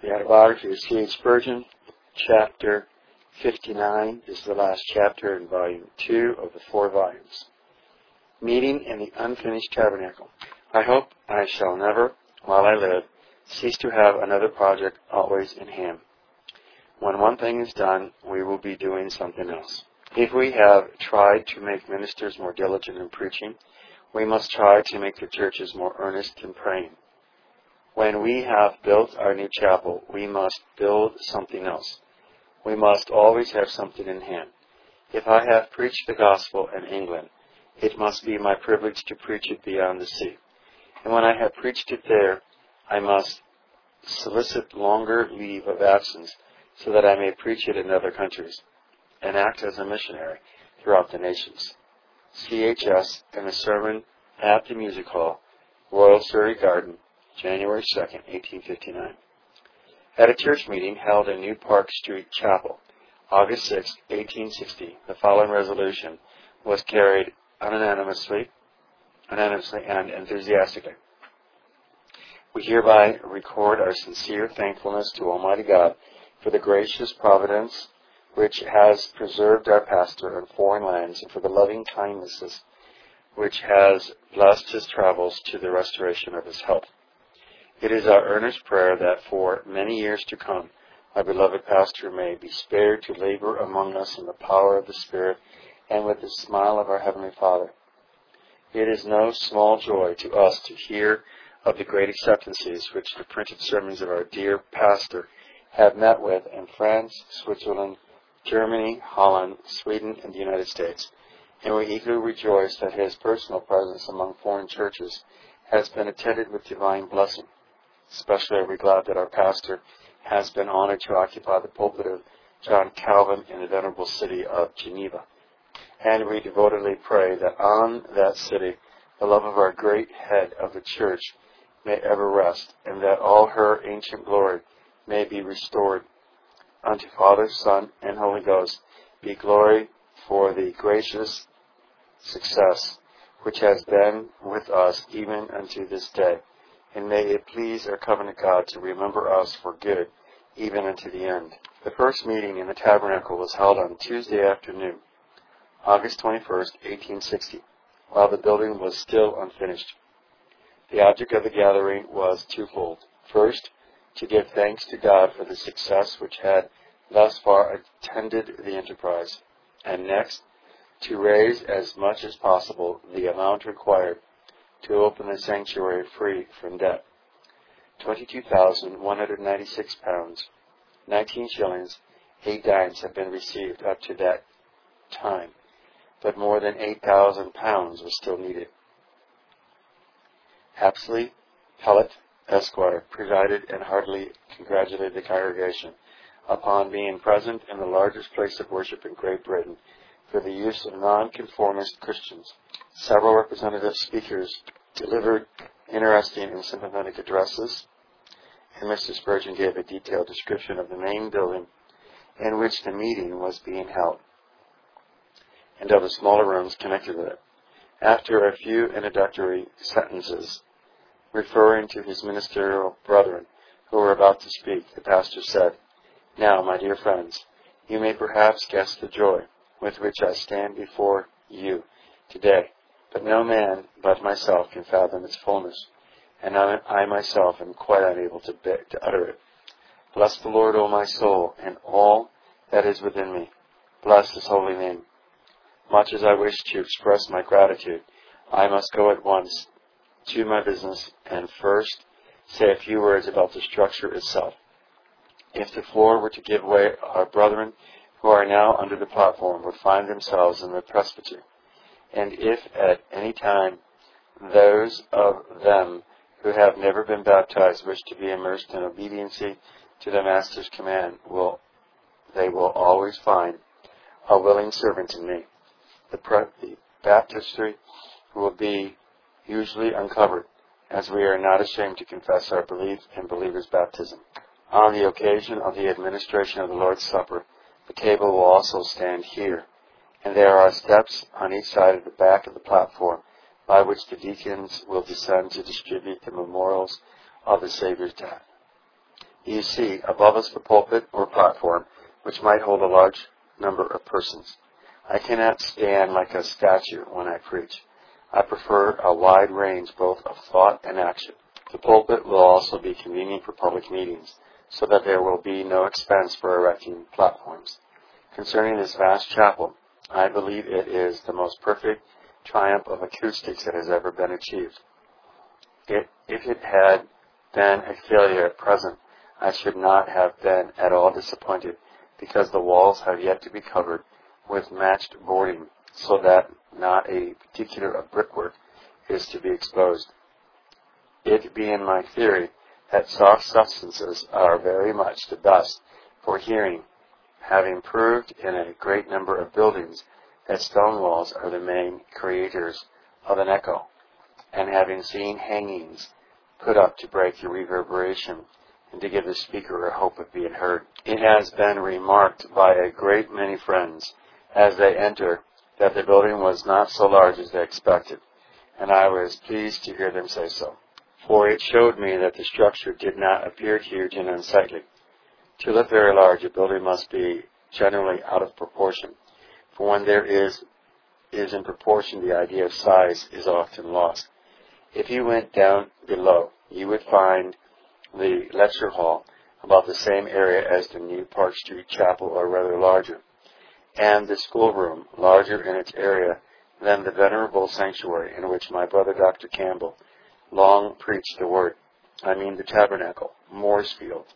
The autobiography of C.H. Spurgeon, chapter 59, is the last chapter in volume 2 of the 4 volumes. Meeting in the Unfinished Tabernacle. I hope I shall never, while I live, cease to have another project always in hand. When one thing is done, we will be doing something else. If we have tried to make ministers more diligent in preaching, we must try to make the churches more earnest in praying. When we have built our new chapel, we must build something else. We must always have something in hand. If I have preached the gospel in England, it must be my privilege to preach it beyond the sea. And when I have preached it there, I must solicit longer leave of absence so that I may preach it in other countries and act as a missionary throughout the nations. CHS in a sermon at the Music Hall, Royal Surrey Garden, January 2nd, 1859. At a church meeting held in New Park Street Chapel, August 6, 1860, the following resolution was carried unanimously and enthusiastically. We hereby record our sincere thankfulness to Almighty God for the gracious providence which has preserved our pastor in foreign lands, and for the loving kindnesses which has blessed his travels to the restoration of his health. It is our earnest prayer that for many years to come, our beloved pastor may be spared to labor among us in the power of the Spirit and with the smile of our Heavenly Father. It is no small joy to us to hear of the great acceptances which the printed sermons of our dear pastor have met with in France, Switzerland, Germany, Holland, Sweden, and the United States. And we eagerly rejoice that his personal presence among foreign churches has been attended with divine blessing. Especially are we glad that our pastor has been honored to occupy the pulpit of John Calvin in the venerable city of Geneva. And we devotedly pray that on that city the love of our great head of the church may ever rest, and that all her ancient glory may be restored. Unto Father, Son, and Holy Ghost be glory for the gracious success which has been with us even unto this day. And may it please our covenant God to remember us for good, even unto the end. The first meeting in the tabernacle was held on Tuesday afternoon, August 21st, 1860, while the building was still unfinished. The object of the gathering was twofold. First, to give thanks to God for the success which had thus far attended the enterprise, and next, to raise as much as possible the amount required to open the sanctuary free from debt. 22,196 pounds, 19 shillings, 8 dimes have been received up to that time, but more than 8,000 pounds was still needed. Hapsley Pellet, Esquire, presided and heartily congratulated the congregation upon being present in the largest place of worship in Great Britain for the use of nonconformist Christians. Several representative speakers delivered interesting and sympathetic addresses, and Mr. Spurgeon gave a detailed description of the main building in which the meeting was being held, and of the smaller rooms connected with it. After a few introductory sentences referring to his ministerial brethren who were about to speak, the pastor said, "Now, my dear friends, you may perhaps guess the joy with which I stand before you today, but no man but myself can fathom its fullness, and I myself am quite unable to utter it. Bless the Lord, O my soul, and all that is within me. Bless his holy name. Much as I wish to express my gratitude, I must go at once to my business and first say a few words about the structure itself. If the floor were to give way, our brethren who are now under the platform would find themselves in the presbytery. And if at any time those of them who have never been baptized wish to be immersed in obedience to the Master's command, they will always find a willing servant in me. The baptistry will be usually uncovered, as we are not ashamed to confess our belief in believers' baptism. On the occasion of the administration of the Lord's Supper, the table will also stand here, and there are steps on each side of the back of the platform by which the deacons will descend to distribute the memorials of the Savior's death. You see, above us the pulpit or platform, which might hold a large number of persons. I cannot stand like a statue when I preach. I prefer a wide range both of thought and action. The pulpit will also be convenient for public meetings, so that there will be no expense for erecting platforms. Concerning this vast chapel, I believe it is the most perfect triumph of acoustics that has ever been achieved. If it had been a failure at present, I should not have been at all disappointed, because the walls have yet to be covered with matched boarding, so that not a particular of brickwork is to be exposed. It being my theory that soft substances are very much the best for hearing, having proved in a great number of buildings that stone walls are the main creators of an echo, and having seen hangings put up to break the reverberation and to give the speaker a hope of being heard. It has been remarked by a great many friends as they enter that the building was not so large as they expected, and I was pleased to hear them say so, for it showed me that the structure did not appear huge and unsightly. To look very large, a building must be generally out of proportion, for when there is in proportion, the idea of size is often lost. If you went down below, you would find the lecture hall about the same area as the new Park Street Chapel, or rather larger, and the schoolroom larger in its area than the venerable sanctuary in which my brother Dr. Campbell long preached the word. I mean the tabernacle, Mooresfield.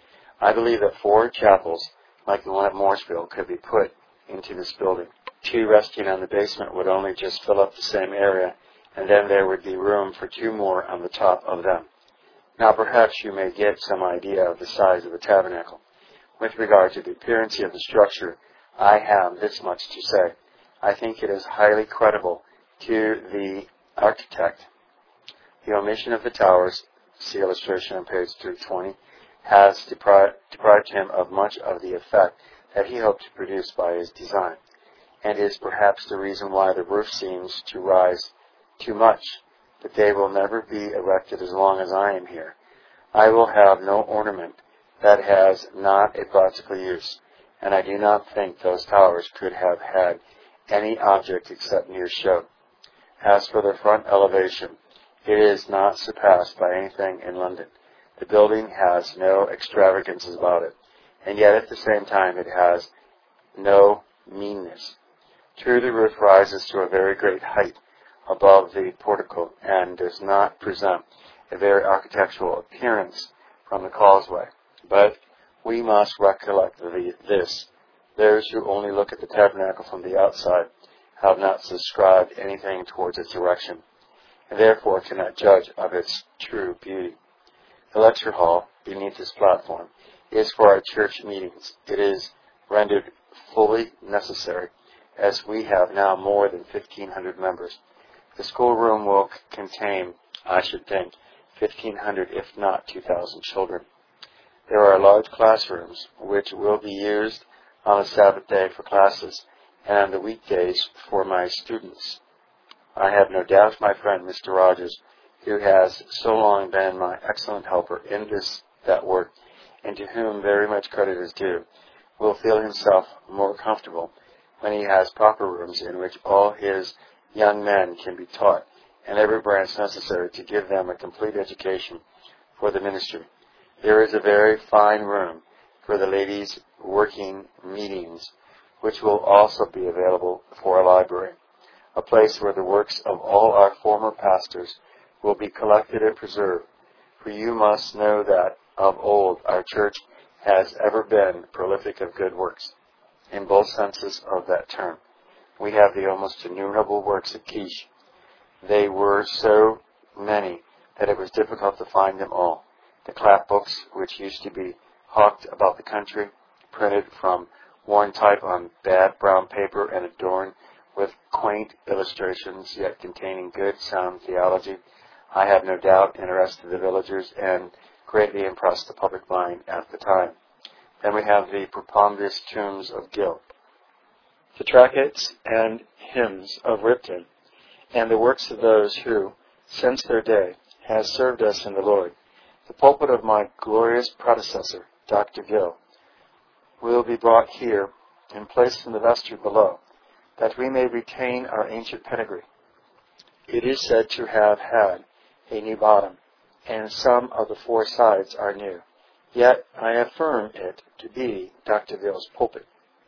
I believe that 4 chapels, like the one at Mooresfield, could be put into this building. 2 resting on the basement would only just fill up the same area, and then there would be room for 2 more on the top of them. Now perhaps you may get some idea of the size of the tabernacle. With regard to the appearance of the structure, I have this much to say. I think it is highly credible to the architect. The omission of the towers, see illustration on page 320, has deprived him of much of the effect that he hoped to produce by his design, and is perhaps the reason why the roof seems to rise too much, but they will never be erected as long as I am here. I will have no ornament that has not a practical use, and I do not think those towers could have had any object except mere show. As for the front elevation, it is not surpassed by anything in London. The building has no extravagances about it, and yet at the same time it has no meanness. True, the roof rises to a very great height above the portico, and does not present a very architectural appearance from the causeway. But we must recollect this. Those who only look at the tabernacle from the outside have not subscribed anything towards its erection, and therefore cannot judge of its true beauty. The lecture hall, beneath this platform, is for our church meetings. It is rendered fully necessary, as we have now more than 1,500 members. The schoolroom will contain, I should think, 1,500, if not 2,000 children. There are large classrooms, which will be used on the Sabbath day for classes, and on the weekdays for my students. I have no doubt my friend Mr. Rogers, who has so long been my excellent helper in that work, and to whom very much credit is due, will feel himself more comfortable when he has proper rooms in which all his young men can be taught, and every branch necessary to give them a complete education for the ministry. There is a very fine room for the ladies' working meetings, which will also be available for a library, a place where the works of all our former pastors will be collected and preserved. For you must know that of old our church has ever been prolific of good works, in both senses of that term. We have the almost innumerable works of Kish. They were so many that it was difficult to find them all. The clap books, which used to be hawked about the country, printed from worn type on bad brown paper and adorned with quaint illustrations, yet containing good, sound theology, I have no doubt interested the villagers and greatly impressed the public mind at the time. Then we have the Propombis tombs of Gill, the tractates and hymns of Ripton, and the works of those who, since their day, has served us in the Lord. The pulpit of my glorious predecessor, Dr. Gill, will be brought here and placed in the vestry below, that we may retain our ancient pedigree. It is said to have had a new bottom, and some of the four sides are new. Yet I affirm it to be Dr. Gill's pulpit.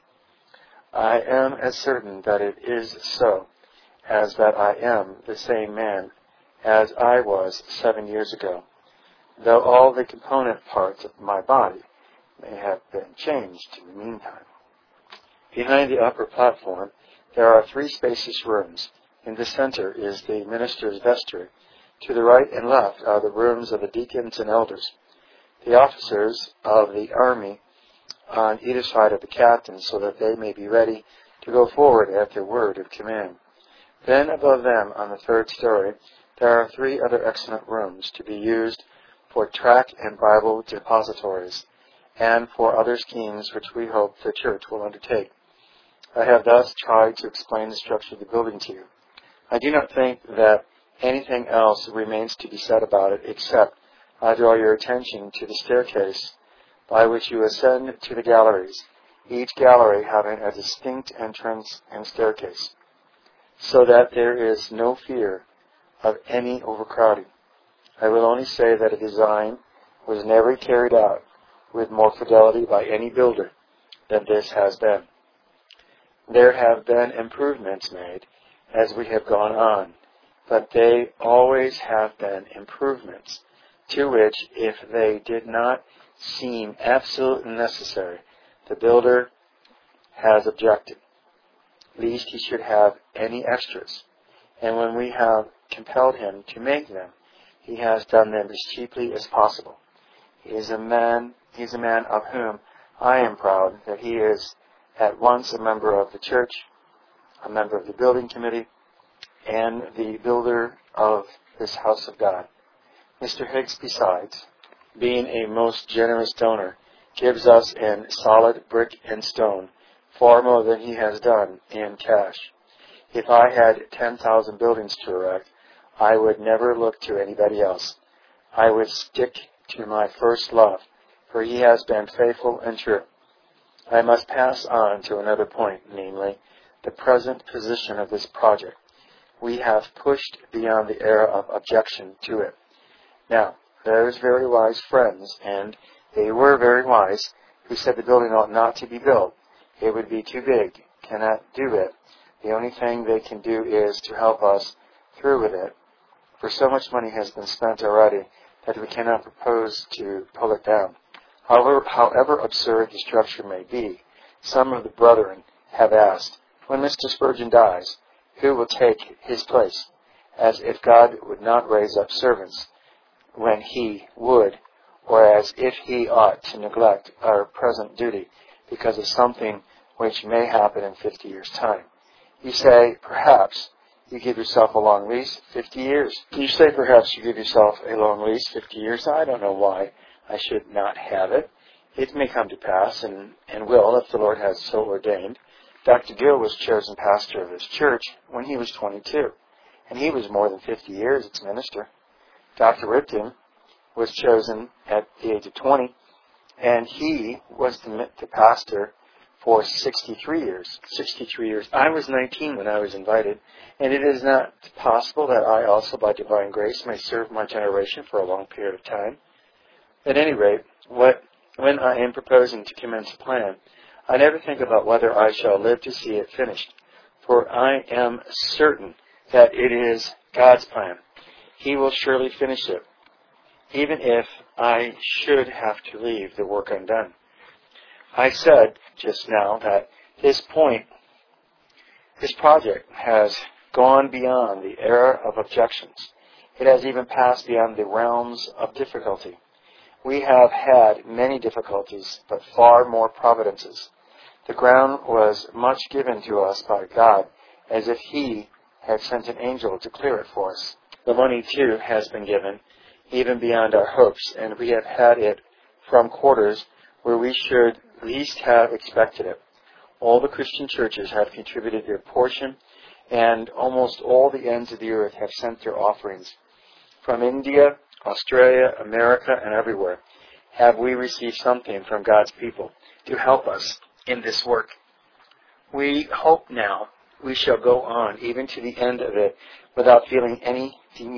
I am as certain that it is so as that I am the same man as I was 7 years ago, though all the component parts of my body may have been changed in the meantime. Behind the upper platform there are 3 spacious rooms. In the center is the minister's vestry. To the right and left are the rooms of the deacons and elders, the officers of the army on either side of the captain, so that they may be ready to go forward at their word of command. Then above them, on the 3rd story, there are 3 other excellent rooms to be used for tract and Bible depositories, and for other schemes which we hope the church will undertake. I have thus tried to explain the structure of the building to you. I do not think that anything else remains to be said about it, except I draw your attention to the staircase by which you ascend to the galleries, each gallery having a distinct entrance and staircase, so that there is no fear of any overcrowding. I will only say that a design was never carried out with more fidelity by any builder than this has been. There have been improvements made as we have gone on, but they always have been improvements to which, if they did not seem absolutely necessary, the builder has objected, lest he should have any extras. And when we have compelled him to make them, he has done them as cheaply as possible. He is a man of whom I am proud that he is at once a member of the church, a member of the building committee, and the builder of this house of God. Mr. Higgs, besides being a most generous donor, gives us in solid brick and stone far more than he has done in cash. If I had 10,000 buildings to erect, I would never look to anybody else. I would stick to my first love, for he has been faithful and true. I must pass on to another point, namely, the present position of this project. We have pushed beyond the era of objection to it. Now, there's very wise friends, and they were very wise, who said the building ought not to be built. It would be too big, cannot do it. The only thing they can do is to help us through with it, for so much money has been spent already that we cannot propose to pull it down. However absurd the structure may be, some of the brethren have asked, when Mr. Spurgeon dies, who will take his place, as if God would not raise up servants when he would, or as if he ought to neglect our present duty because of something which may happen in 50 years' time. You say, perhaps you give yourself a long lease, 50 years. You say, perhaps you give yourself a long lease, 50 years. I don't know why I should not have it. It may come to pass, and will, if the Lord has so ordained. Dr. Gill was chosen pastor of this church when he was 22, and he was more than 50 years its minister. Dr. Ripton was chosen at the age of 20, and he was the pastor for 63 years. 63 years. I was 19 when I was invited, and it is not possible that I also, by divine grace, may serve my generation for a long period of time. At any rate, when I am proposing to commence a plan, I never think about whether I shall live to see it finished, for I am certain that it is God's plan. He will surely finish it, even if I should have to leave the work undone. I said just now that this project has gone beyond the era of objections. It has even passed beyond the realms of difficulty. We have had many difficulties, but far more providences. The ground was much given to us by God, as if He had sent an angel to clear it for us. The money, too, has been given, even beyond our hopes, and we have had it from quarters where we should least have expected it. All the Christian churches have contributed their portion, and almost all the ends of the earth have sent their offerings. From India Australia, America, and everywhere, have we received something from God's people to help us in this work. We hope now we shall go on even to the end of it without feeling any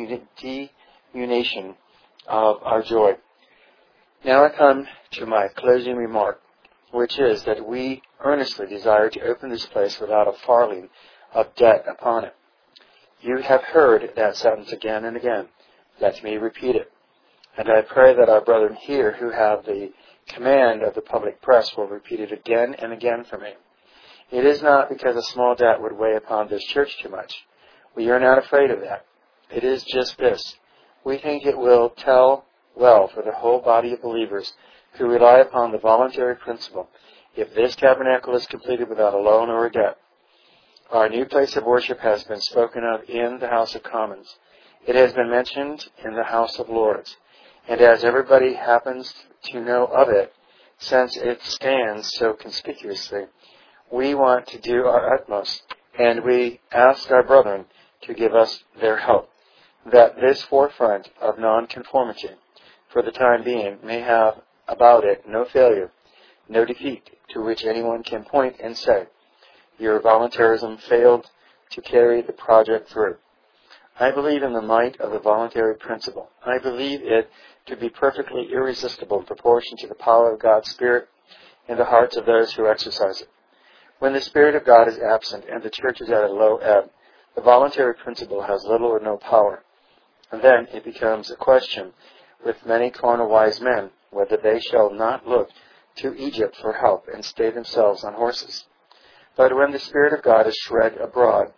diminution of our joy. Now I come to my closing remark, which is that we earnestly desire to open this place without a farthing of debt upon it. You have heard that sentence again and again. Let me repeat it. And I pray that our brethren here who have the command of the public press will repeat it again and again for me. It is not because a small debt would weigh upon this church too much. We are not afraid of that. It is just this. We think it will tell well for the whole body of believers who rely upon the voluntary principle if this tabernacle is completed without a loan or a debt. Our new place of worship has been spoken of in the House of Commons. It has been mentioned in the House of Lords. And as everybody happens to know of it, since it stands so conspicuously, we want to do our utmost, and we ask our brethren to give us their help, that this forefront of nonconformity, for the time being, may have about it no failure, no defeat, to which anyone can point and say, your voluntarism failed to carry the project through. I believe in the might of the voluntary principle. I believe it to be perfectly irresistible in proportion to the power of God's Spirit in the hearts of those who exercise it. When the Spirit of God is absent and the church is at a low ebb, the voluntary principle has little or no power. And then it becomes a question with many carnal wise men whether they shall not look to Egypt for help and stay themselves on horses. But when the Spirit of God is shed abroad,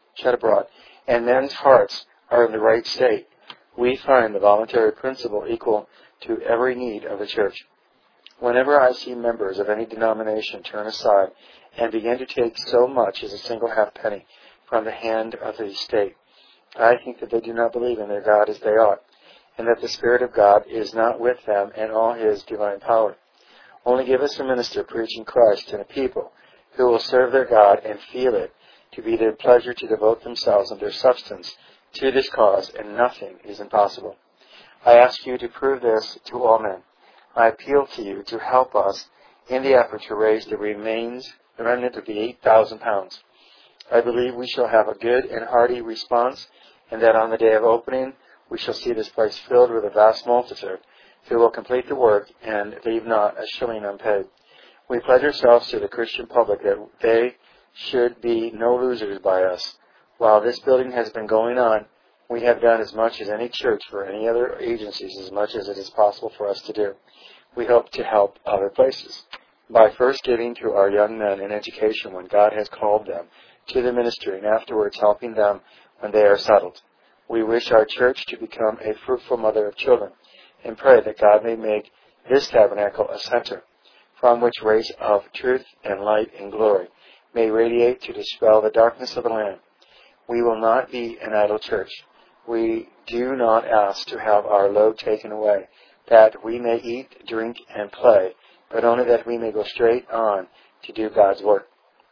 and men's hearts are in the right state, we find the voluntary principle equal to every need of the church. Whenever I see members of any denomination turn aside and begin to take so much as a single halfpenny from the hand of the state, I think that they do not believe in their God as they ought, and that the Spirit of God is not with them in all His divine power. Only give us a minister preaching Christ and a people who will serve their God and feel it to be their pleasure to devote themselves and their substance to this cause, and nothing is impossible. I ask you to prove this to all men. I appeal to you to help us in the effort to raise the remnant of the 8,000 pounds. I believe we shall have a good and hearty response, and that on the day of opening we shall see this place filled with a vast multitude who will complete the work and leave not a shilling unpaid. We pledge ourselves to the Christian public that they should be no losers by us. While this building has been going on, we have done as much as any church for any other agencies, as much as it is possible for us to do. We hope to help other places by first giving to our young men an education when God has called them to the ministry, and afterwards helping them when they are settled. We wish our church to become a fruitful mother of children, and pray that God may make this tabernacle a center from which rays of truth and light and glory may radiate to dispel the darkness of the land. We will not be an idle church. We do not ask to have our load taken away, that we may eat, drink, and play, but only that we may go straight on to do God's work.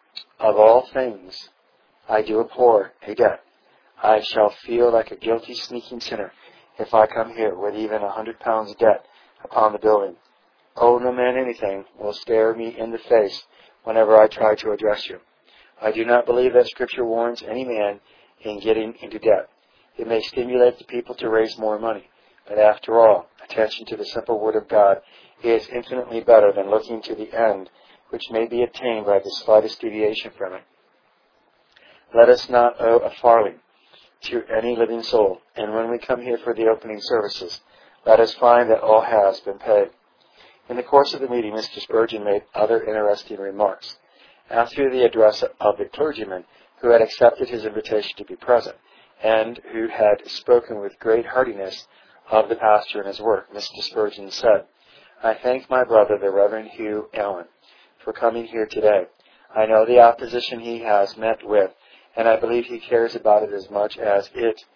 Of all things, I do abhor a debt. I shall feel like a guilty, sneaking sinner if I come here with even 100 pounds debt upon the building. Oh, no man anything will stare me in the face whenever I try to address you. I do not believe that Scripture warns any man in getting into debt. It may stimulate the people to raise more money, but after all, attention to the simple Word of God is infinitely better than looking to the end, which may be attained by the slightest deviation from it. Let us not owe a farthing to any living soul, and when we come here for the opening services, let us find that all has been paid. In the course of the meeting, Mr. Spurgeon made other interesting remarks. After the address of the clergyman who had accepted his invitation to be present, and who had spoken with great heartiness of the pastor and his work, Mr. Spurgeon said, I thank my brother, the Reverend Hugh Allen, for coming here today. I know the opposition he has met with, and I believe he cares about it as much as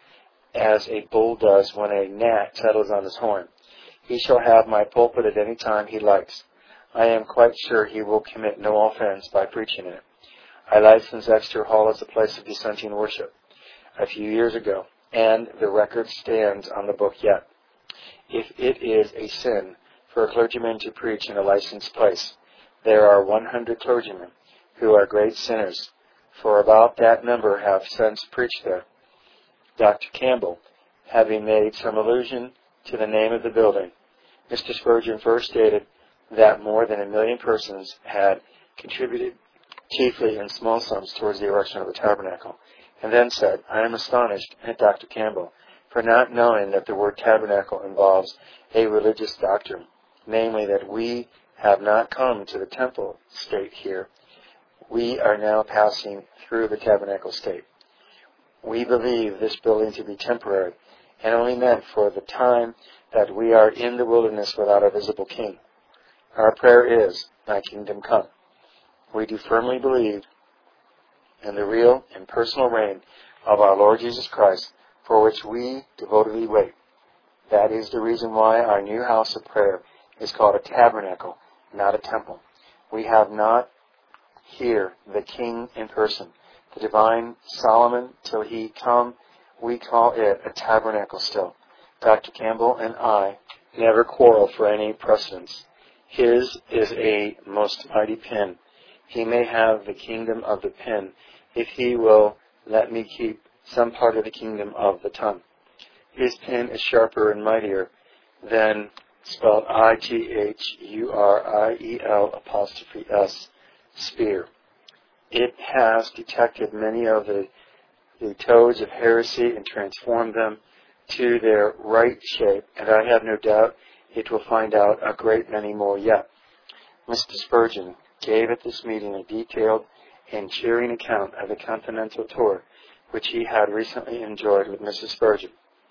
a bull does when a gnat settles on his horn. He shall have my pulpit at any time he likes. I am quite sure he will commit no offense by preaching in it. I licensed Exeter Hall as a place of dissenting worship a few years ago, and the record stands on the book yet. if it is a sin for a clergyman to preach in a licensed place. There are 100 clergymen who are great sinners, for about that number have since preached there. Dr. Campbell, having made some allusion to the name of the building, Mr. Spurgeon first stated that more than 1 million persons had contributed, chiefly in small sums, towards the erection of the tabernacle, and then said, I am astonished at Dr. Campbell for not knowing that the word tabernacle involves a religious doctrine, namely that we have not come to the temple state here. We are now passing through the tabernacle state. We believe this building to be temporary and only meant for the time that we are in the wilderness without a visible king. Our prayer is, Thy kingdom come. We do firmly believe in the real and personal reign of our Lord Jesus Christ, for which we devotedly wait. That is the reason why our new house of prayer is called a tabernacle, not a temple. We have not here the king in person, the divine Solomon, till he come. We call it a tabernacle still. Dr. Campbell and I never quarrel for any precedence. His is a most mighty pen. He may have the kingdom of the pen if he will let me keep some part of the kingdom of the tongue. His pen is sharper and mightier than, spelled ITHURIEL', spear. It has detected many of the toads of heresy and transformed them to their right shape, and I have no doubt it will find out a great many more yet. Mr. Spurgeon gave at this meeting a detailed and cheering account of the continental tour which he had recently enjoyed with Mrs. Spurgeon,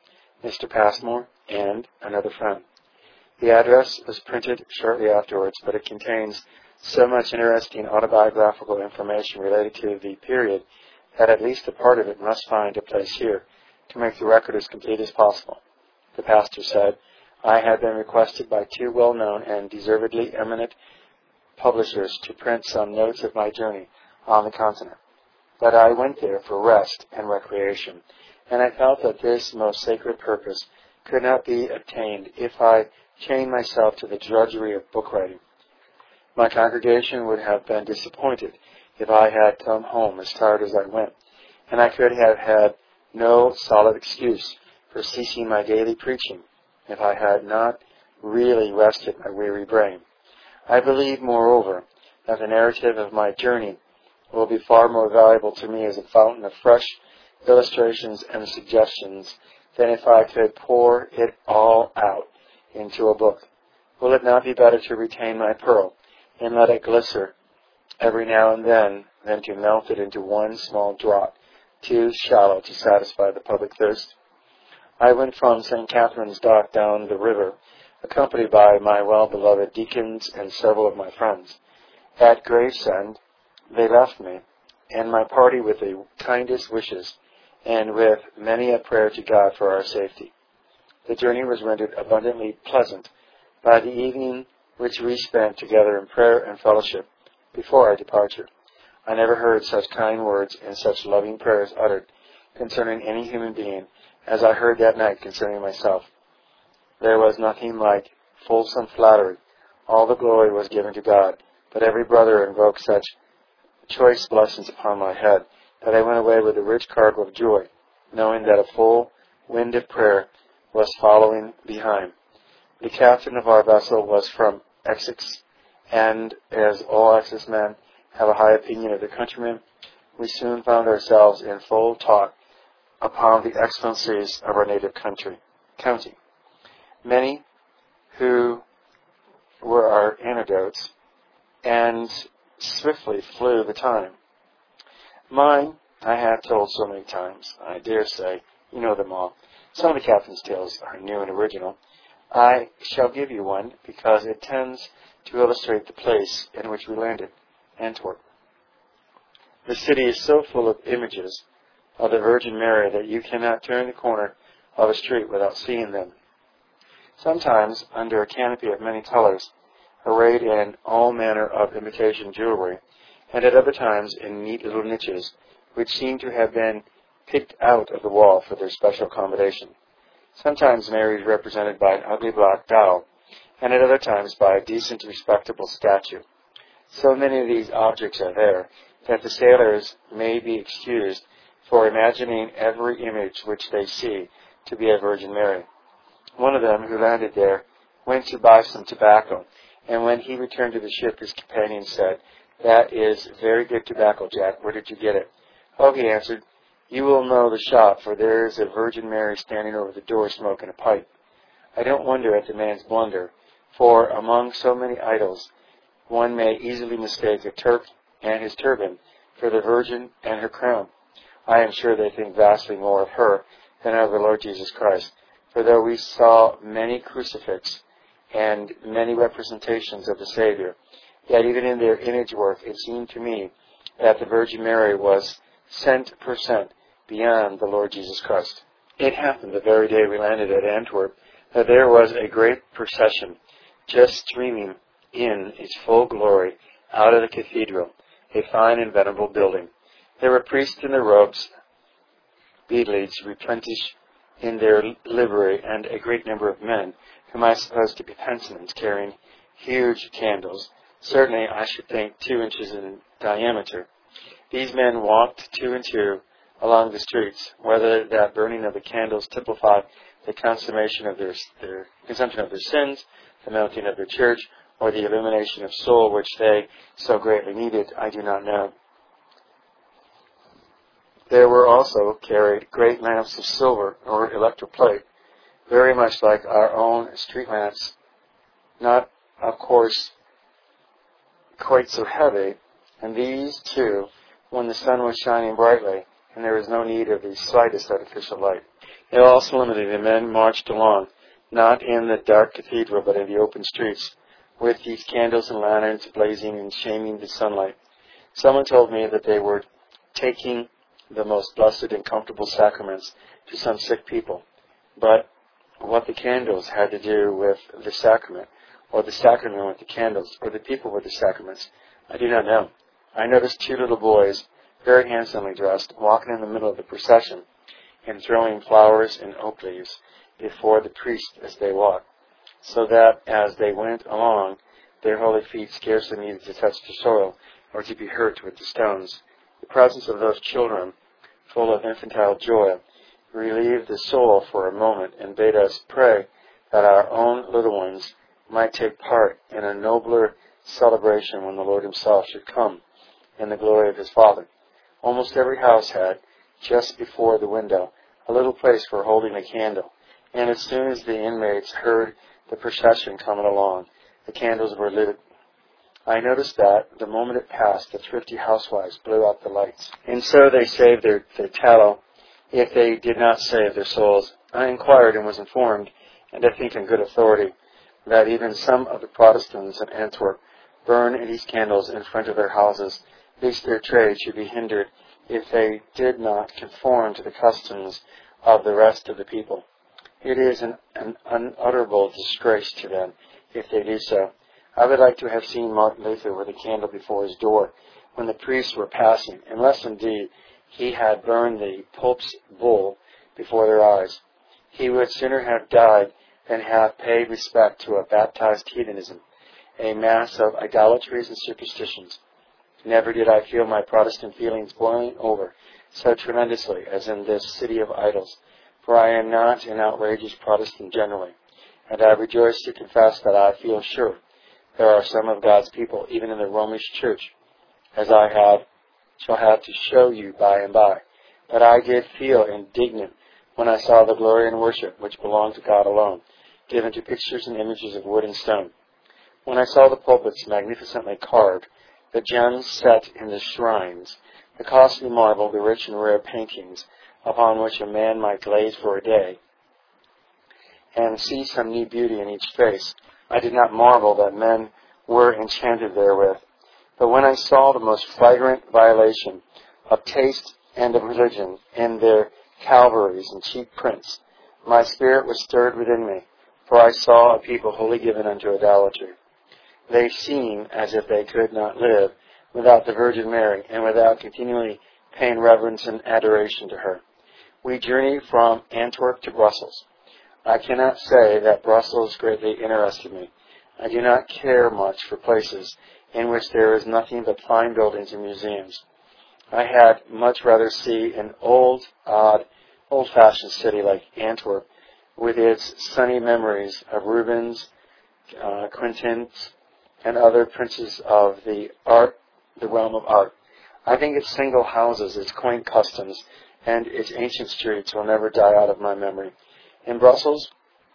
Mr. Passmore, and another friend. The address was printed shortly afterwards, but it contains so much interesting autobiographical information related to the period that at least a part of it must find a place here to make the record as complete as possible. The pastor said, I had been requested by 2 well-known and deservedly eminent publishers to print some notes of my journey on the continent. But I went there for rest and recreation, and I felt that this most sacred purpose could not be obtained if I chained myself to the drudgery of book writing. My congregation would have been disappointed if I had come home as tired as I went, and I could have had no solid excuse for ceasing my daily preaching if I had not really rested my weary brain. I believe, moreover, that the narrative of my journey will be far more valuable to me as a fountain of fresh illustrations and suggestions than if I could pour it all out into a book. Will it not be better to retain my pearl and let it glister every now and then than to melt it into one small drop, too shallow to satisfy the public thirst? I went from St. Catherine's Dock down the river, accompanied by my well-beloved deacons and several of my friends. At Gravesend, they left me and my party with the kindest wishes and with many a prayer to God for our safety. The journey was rendered abundantly pleasant by the evening which we spent together in prayer and fellowship before our departure. I never heard such kind words and such loving prayers uttered concerning any human being as I heard that night concerning myself. There was nothing like fulsome flattery. All the glory was given to God, but every brother invoked such choice blessings upon my head that I went away with a rich cargo of joy, knowing that a full wind of prayer was following behind. The captain of our vessel was from Essex, and as all Essex men have a high opinion of their countrymen, we soon found ourselves in full talk upon the excellencies of our native county. Many who were our anecdotes, and swiftly flew the time. Mine I have told so many times, I dare say you know them all. Some of the captain's tales are new and original. I shall give you one because it tends to illustrate the place in which we landed, Antwerp. The city is so full of images of the Virgin Mary that you cannot turn the corner of a street without seeing them. Sometimes under a canopy of many colors, arrayed in all manner of imitation jewelry, and at other times in neat little niches, which seem to have been picked out of the wall for their special accommodation. Sometimes Mary is represented by an ugly black doll, and at other times by a decent, respectable statue. So many of these objects are there that the sailors may be excused for imagining every image which they see to be a Virgin Mary. One of them, who landed there, went to buy some tobacco, and when he returned to the ship, his companion said, "That is very good tobacco, Jack. Where did you get it?" "Oh," he answered, "you will know the shop, for there is a Virgin Mary standing over the door smoking a pipe." I don't wonder at the man's blunder, for among so many idols, one may easily mistake a Turk and his turban for the Virgin and her crown. I am sure they think vastly more of her than of the Lord Jesus Christ, for though we saw many crucifixes and many representations of the Savior, yet even in their image work it seemed to me that the Virgin Mary was cent per cent beyond the Lord Jesus Christ. It happened the very day we landed at Antwerp that there was a great procession just streaming in its full glory out of the cathedral, a fine and venerable building. There were priests in their robes, beadleads replenished in their livery, and a great number of men, whom I supposed to be penitents, carrying huge candles, certainly I should think 2 inches in diameter. These men walked 2 and 2 along the streets, whether that burning of the candles typified the consummation of their consumption of their sins, the melting of their church, or the illumination of soul which they so greatly needed, I do not know. There were also carried great lamps of silver or electroplate, very much like our own street lamps, not, of course, quite so heavy, and these, too, when the sun was shining brightly, and there was no need of the slightest artificial light. In all solemnity, the men marched along, not in the dark cathedral, but in the open streets, with these candles and lanterns blazing and shaming the sunlight. Someone told me that they were taking the most blessed and comfortable sacraments to some sick people. But what the candles had to do with the sacrament, or the sacrament with the candles, or the people with the sacraments, I do not know. I noticed 2 little boys, very handsomely dressed, walking in the middle of the procession and throwing flowers and oak leaves before the priest as they walked, so that as they went along, their holy feet scarcely needed to touch the soil or to be hurt with the stones. The presence of those children, full of infantile joy, relieved the soul for a moment and bade us pray that our own little ones might take part in a nobler celebration when the Lord himself should come in the glory of his Father. Almost every house had, just before the window, a little place for holding a candle, and as soon as the inmates heard the procession coming along, the candles were lit. I noticed that, the moment it passed, the thrifty housewives blew out the lights. And so they saved their tallow, if they did not save their souls. I inquired and was informed, and I think on good authority, that even some of the Protestants in Antwerp burn these candles in front of their houses, lest their trade should be hindered if they did not conform to the customs of the rest of the people. It is an unutterable disgrace to them if they do so. I would like to have seen Martin Luther with a candle before his door when the priests were passing, unless indeed he had burned the Pope's bull before their eyes. He would sooner have died than have paid respect to a baptized heathenism, a mass of idolatries and superstitions. Never did I feel my Protestant feelings boiling over so tremendously as in this city of idols, for I am not an outrageous Protestant generally, and I rejoice to confess that I feel sure there are some of God's people, even in the Romish Church, as I shall have to show you by and by. But I did feel indignant when I saw the glory and worship which belong to God alone, given to pictures and images of wood and stone. When I saw the pulpits magnificently carved, the gems set in the shrines, the costly marble, the rich and rare paintings, upon which a man might glaze for a day, and see some new beauty in each face, I did not marvel that men were enchanted therewith. But when I saw the most flagrant violation of taste and of religion in their Calvaries and cheap prints, my spirit was stirred within me, for I saw a people wholly given unto idolatry. They seem as if they could not live without the Virgin Mary and without continually paying reverence and adoration to her. We journeyed from Antwerp to Brussels. I cannot say that Brussels greatly interested me. I do not care much for places in which there is nothing but fine buildings and museums. I had much rather see an old-fashioned city like Antwerp, with its sunny memories of Rubens, Quintins, and other princes of the realm of art. I think its single houses, its quaint customs, and its ancient streets will never die out of my memory. In Brussels,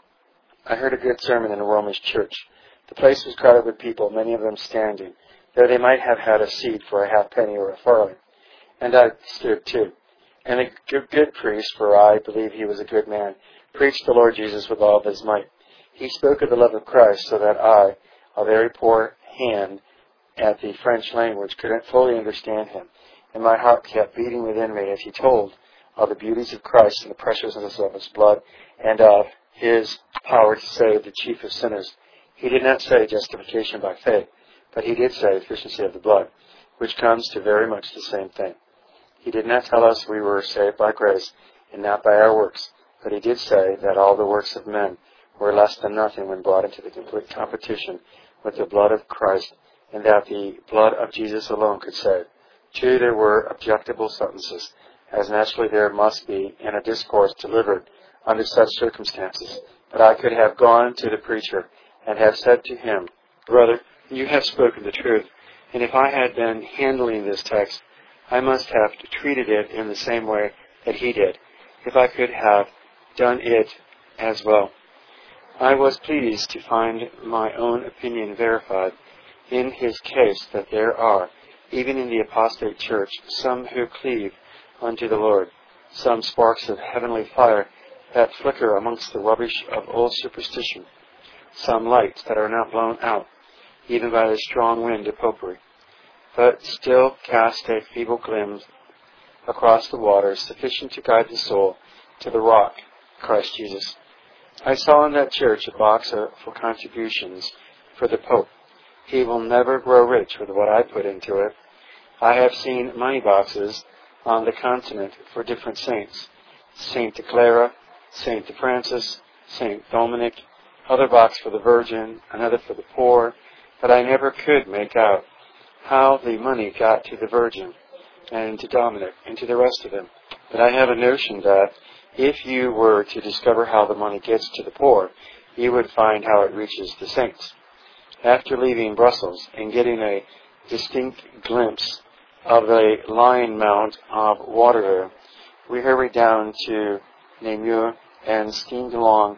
I heard a good sermon in a Romish church. The place was crowded with people, many of them standing, though they might have had a seat for a halfpenny or a farthing. And I stood too. And the good priest, for I believe he was a good man, preached the Lord Jesus with all of his might. He spoke of the love of Christ so that I, a very poor hand at the French language, couldn't fully understand him. And my heart kept beating within me as he told of the beauties of Christ and the preciousness of his blood and of his power to save the chief of sinners. He did not say justification by faith, but he did say efficiency of the blood, which comes to very much the same thing. He did not tell us we were saved by grace and not by our works, but he did say that all the works of men were less than nothing when brought into the complete competition with the blood of Christ, and that the blood of Jesus alone could save. True, there were objectable sentences, as naturally there must be in a discourse delivered under such circumstances. But I could have gone to the preacher and have said to him, "Brother, you have spoken the truth, and if I had been handling this text, I must have treated it in the same way that he did, if I could have done it as well." I was pleased to find my own opinion verified in his case, that there are, even in the apostate church, some who cleave unto the Lord, some sparks of heavenly fire that flicker amongst the rubbish of old superstition, some lights that are not blown out, even by the strong wind of popery, but still cast a feeble gleam across the waters, sufficient to guide the soul to the rock, Christ Jesus. I saw in that church a box for contributions for the Pope. He will never grow rich with what I put into it. I have seen money boxes on the continent for different saints. Saint Clara, Saint Francis, Saint Dominic, other box for the Virgin, another for the poor, but I never could make out how the money got to the Virgin and to Dominic and to the rest of them. But I have a notion that if you were to discover how the money gets to the poor, you would find how it reaches the saints. After leaving Brussels and getting a distinct glimpse of the Lion Mount of Waterloo, we hurried down to Namur and steamed along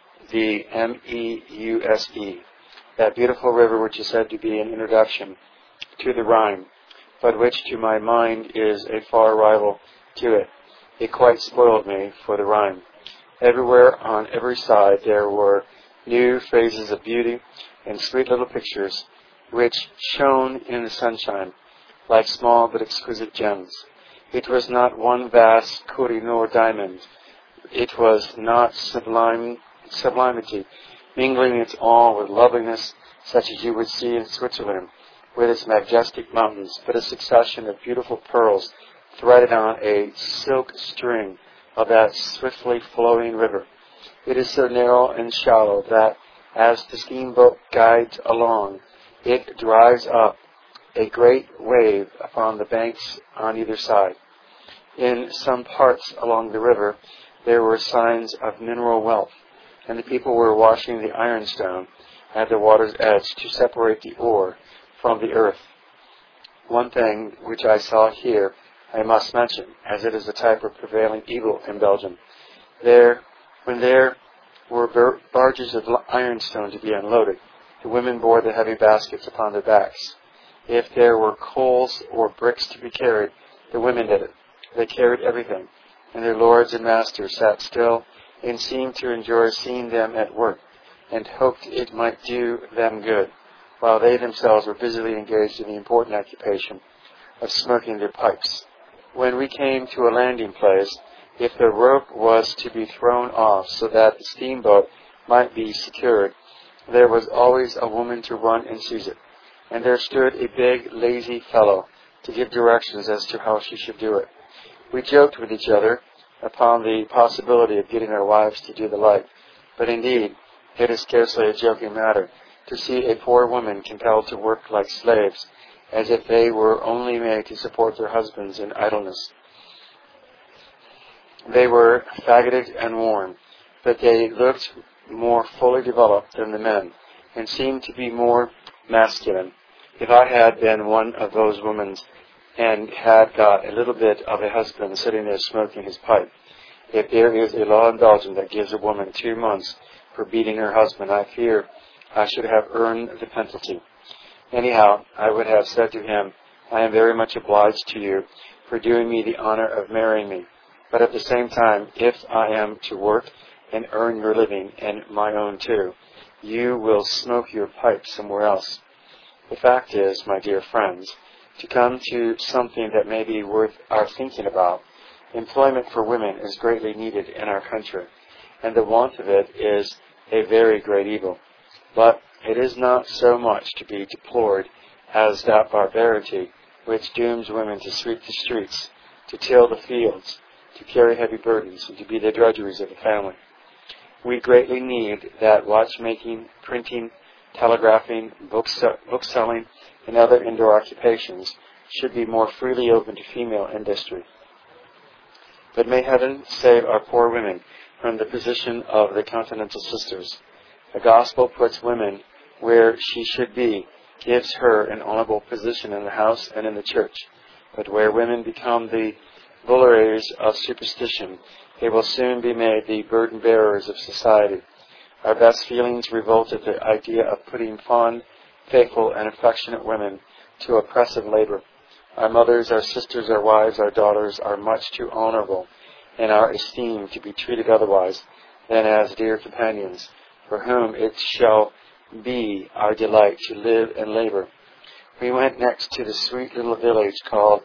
the Meuse, that beautiful river which is said to be an introduction to the Rhine, but which to my mind is a far rival to it. It quite spoiled me for the Rhine. Everywhere, on every side, there were new phases of beauty and sweet little pictures which shone in the sunshine like small but exquisite gems. It was not one vast Koh-i-Noor diamond. It was not sublimity, mingling its all with loveliness such as you would see in Switzerland, with its majestic mountains, but a succession of beautiful pearls threaded on a silk string of that swiftly flowing river. It is so narrow and shallow that as the steamboat guides along, it drives up a great wave upon the banks on either side. In some parts along the river, there were signs of mineral wealth, and the people were washing the ironstone at the water's edge to separate the ore from the earth. One thing which I saw here I must mention, as it is a type of prevailing evil in Belgium. When there were barges of ironstone to be unloaded, the women bore the heavy baskets upon their backs. If there were coals or bricks to be carried, the women did it. They carried everything, and their lords and masters sat still and seemed to enjoy seeing them at work, and hoped it might do them good, while they themselves were busily engaged in the important occupation of smoking their pipes. When we came to a landing place, if the rope was to be thrown off so that the steamboat might be secured, there was always a woman to run and seize it, and there stood a big, lazy fellow to give directions as to how she should do it. We joked with each other upon the possibility of getting our wives to do the like, But indeed, it is scarcely a joking matter to see a poor woman compelled to work like slaves, as if they were only made to support their husbands in idleness. They were faggoted and worn, but they looked more fully developed than the men, and seemed to be more masculine. If I had been one of those women and had got a little bit of a husband sitting there smoking his pipe, if there is a law in Belgium that gives a woman 2 months for beating her husband, I fear I should have earned the penalty. Anyhow, I would have said to him, I am very much obliged to you for doing me the honor of marrying me. But at the same time, if I am to work and earn your living, and my own too, you will smoke your pipe somewhere else. The fact is, my dear friends, to come to something that may be worth our thinking about, employment for women is greatly needed in our country, and the want of it is a very great evil. But it is not so much to be deplored as that barbarity which dooms women to sweep the streets, to till the fields, to carry heavy burdens, and to be the drudgeries of the family. We greatly need that watchmaking, printing, telegraphing, bookselling, and other indoor occupations should be more freely open to female industry. But may heaven save our poor women from the position of the continental sisters. The gospel puts women where she should be, gives her an honorable position in the house and in the church. But where women become the bullies of superstition, they will soon be made the burden-bearers of society. Our best feelings revolt at the idea of putting fond, faithful, and affectionate women to oppressive labor. Our mothers, our sisters, our wives, our daughters are much too honorable in our esteem to be treated otherwise than as dear companions, for whom it shall be our delight to live and labor. We went next to the sweet little village called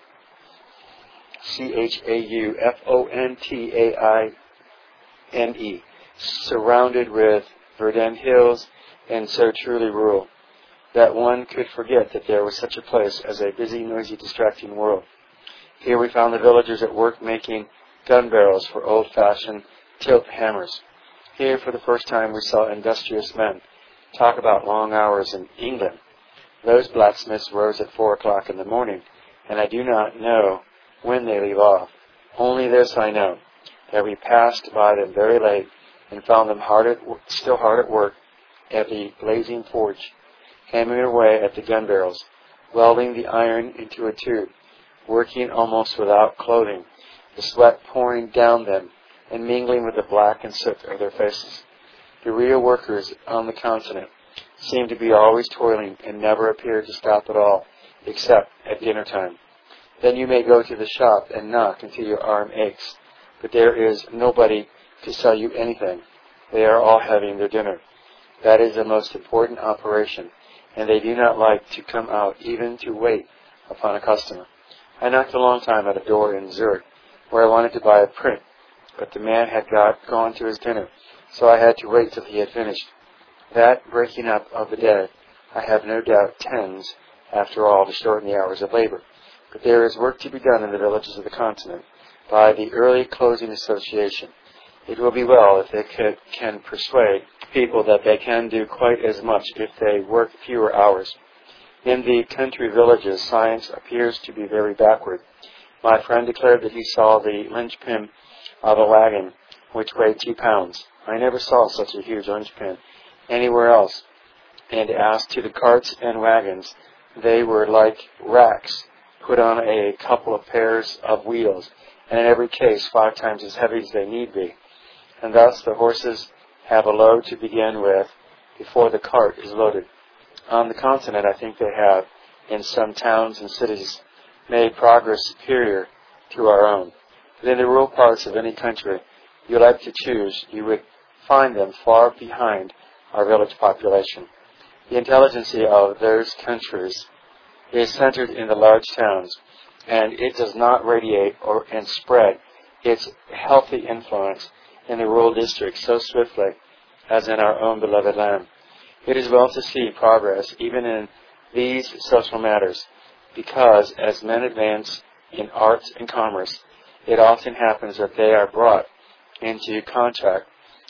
Chaufontaine, surrounded with verdant hills and so truly rural that one could forget that there was such a place as a busy, noisy, distracting world. Here we found the villagers at work making gun barrels for old-fashioned tilt hammers. Here for the first time we saw industrious men. Talk about long hours in England. Those blacksmiths rose at 4 o'clock in the morning, and I do not know when they leave off. Only this I know, that we passed by them very late and found them still hard at work at the blazing forge, hammering away at the gun barrels, welding the iron into a tube, working almost without clothing, the sweat pouring down them and mingling with the black and soot of their faces. The real workers on the continent seem to be always toiling and never appear to stop at all, except at dinner time. Then you may go to the shop and knock until your arm aches, but there is nobody to sell you anything. They are all having their dinner. That is a most important operation, and they do not like to come out even to wait upon a customer. I knocked a long time at a door in Zurich, where I wanted to buy a print, but the man had gone to his dinner, so I had to wait till he had finished. That breaking up of the day, I have no doubt, tends, after all, to shorten the hours of labor. But there is work to be done in the villages of the continent by the early closing association. It will be well if they can persuade people that they can do quite as much if they work fewer hours. In the country villages, science appears to be very backward. My friend declared that he saw the linchpin of a wagon which weighed 2 pounds. I never saw such a huge linchpin anywhere else. And as to the carts and wagons, they were like racks put on a couple of pairs of wheels, and in every case 5 times as heavy as they need be. And thus the horses have a load to begin with before the cart is loaded. On the continent, I think they have, in some towns and cities, made progress superior to our own. But in the rural parts of any country you like to choose, you would find them far behind our village population. The intelligentsia of those countries is centered in the large towns, and it does not radiate and spread its healthy influence in the rural districts so swiftly as in our own beloved land. It is well to see progress even in these social matters, because as men advance in arts and commerce, it often happens that they are brought into contact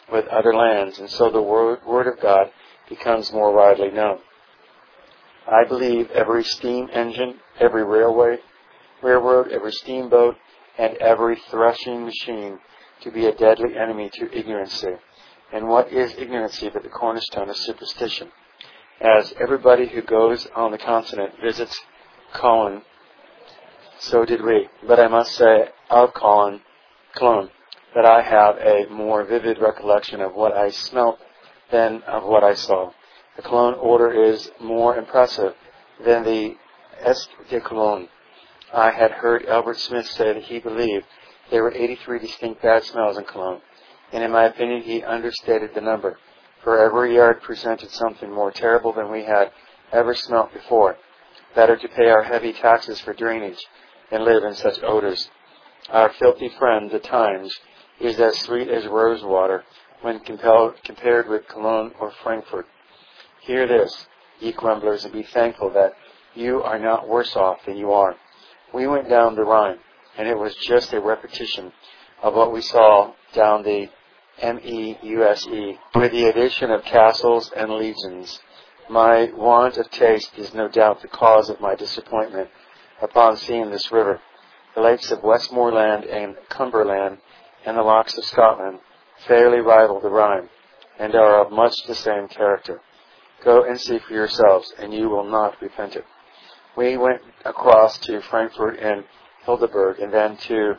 with other lands, and so the word of God becomes more widely known. I believe every steam engine, every railroad, every steamboat, and every threshing machine to be a deadly enemy to ignorancy. And what is ignorancy but the cornerstone of superstition? As everybody who goes on the continent visits Cologne, so did we. But I must say of Cologne, that I have a more vivid recollection of what I smelt than of what I saw. The Cologne odor is more impressive than the Est de Cologne. I had heard Albert Smith say that he believed there were 83 distinct bad smells in Cologne, and in my opinion he understated the number, for every yard presented something more terrible than we had ever smelt before. Better to pay our heavy taxes for drainage than live in such odors. Our filthy friend, the Times, is as sweet as rose water when compared with Cologne or Frankfurt. Hear this, ye grumblers, and be thankful that you are not worse off than you are. We went down the Rhine, and it was just a repetition of what we saw down the Meuse, with the addition of castles and legions. My want of taste is no doubt the cause of my disappointment upon seeing this river. The lakes of Westmoreland and Cumberland and the lochs of Scotland fairly rival the Rhine, and are of much the same character. Go and see for yourselves, and you will not repent it. We went across to Frankfurt and Heidelberg, and then to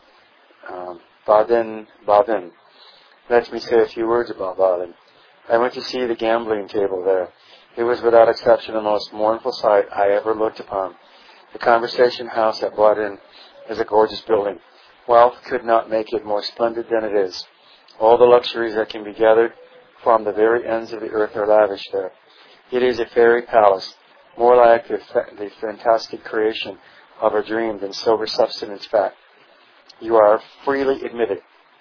Baden. Let me say a few words about Baden. I went to see the gambling table there. It was without exception the most mournful sight I ever looked upon. The Conversation House at Baden is a gorgeous building. Wealth could not make it more splendid than it is. All the luxuries that can be gathered from the very ends of the earth are lavished there. It is a fairy palace, more like the fantastic creation of a dream than sober substance fact. You are freely admitted.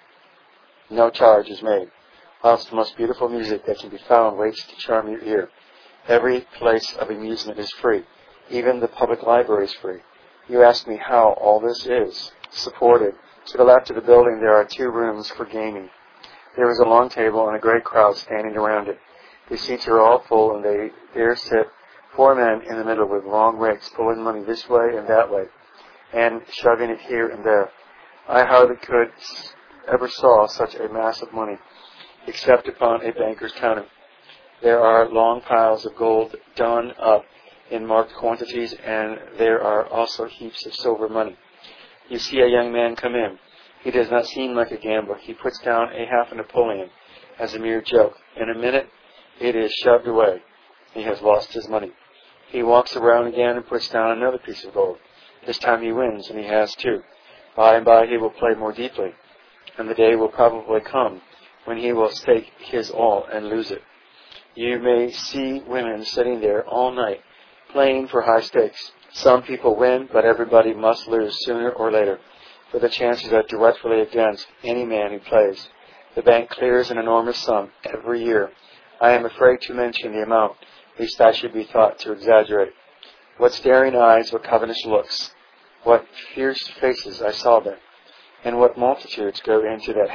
No charge is made, whilst the most beautiful music that can be found waits to charm your ear. Every place of amusement is free. Even the public library is free. You ask me how all this is supported. To the left of the building there are 2 rooms for gaming. There is a long table and a great crowd standing around it. The seats are all full, and there sit 4 men in the middle with long rakes pulling money this way and that way, and shoving it here and there. I hardly ever saw such a mass of money, except upon a banker's counter. There are long piles of gold done up in marked quantities, and there are also heaps of silver money. You see a young man come in. He does not seem like a gambler. He puts down a half a Napoleon as a mere joke. In a minute, it is shoved away. He has lost his money. He walks around again and puts down another piece of gold. This time he wins, and he has 2. By and by he will play more deeply, and the day will probably come when he will stake his all and lose it. You may see women sitting there all night, playing for high stakes. Some people win, but everybody must lose sooner or later, for the chances are directly against any man who plays. The bank clears an enormous sum every year. I am afraid to mention the amount, lest I should be thought to exaggerate. What staring eyes, what covetous looks, what fierce faces I saw there, and what multitudes go into that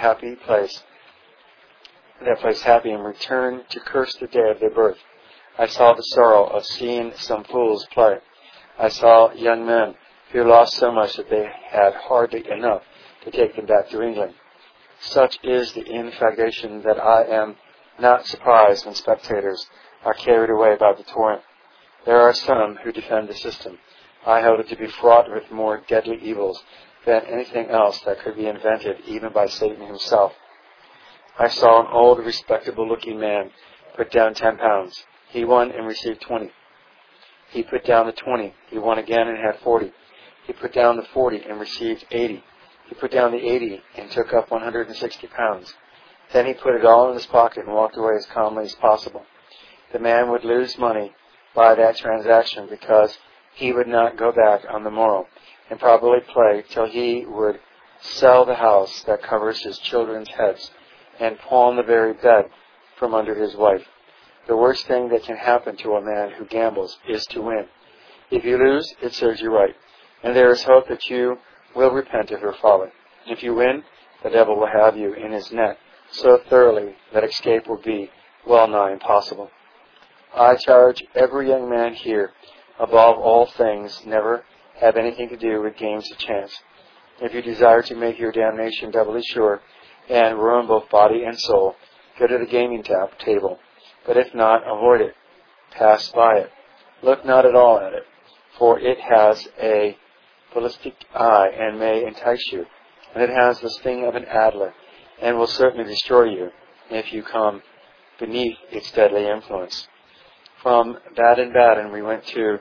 place happy and return to curse the day of their birth. I saw the sorrow of seeing some fools play. I saw young men who lost so much that they had hardly enough to take them back to England. Such is the inflagration that I am not surprised when spectators are carried away by the torrent. There are some who defend the system. I held it to be fraught with more deadly evils than anything else that could be invented even by Satan himself. I saw an old, respectable-looking man put down 10 pounds. He won and received 20. He put down the 20. He won again and had 40. He put down the 40 and received 80. He put down the 80 and took up 160 pounds. Then he put it all in his pocket and walked away as calmly as possible. The man would lose money by that transaction because he would not go back on the morrow and probably play till he would sell the house that covers his children's heads and pawn the very bed from under his wife. The worst thing that can happen to a man who gambles is to win. If you lose, it serves you right, and there is hope that you will repent of your folly. If you win, the devil will have you in his net so thoroughly that escape will be well nigh impossible. I charge every young man here, above all things, never have anything to do with games of chance. If you desire to make your damnation doubly sure and ruin both body and soul, go to the gaming table. But if not, avoid it. Pass by it. Look not at all at it, for it has a ballistic eye and may entice you, and it has the sting of an adder, and will certainly destroy you if you come beneath its deadly influence. From Baden-Baden we went to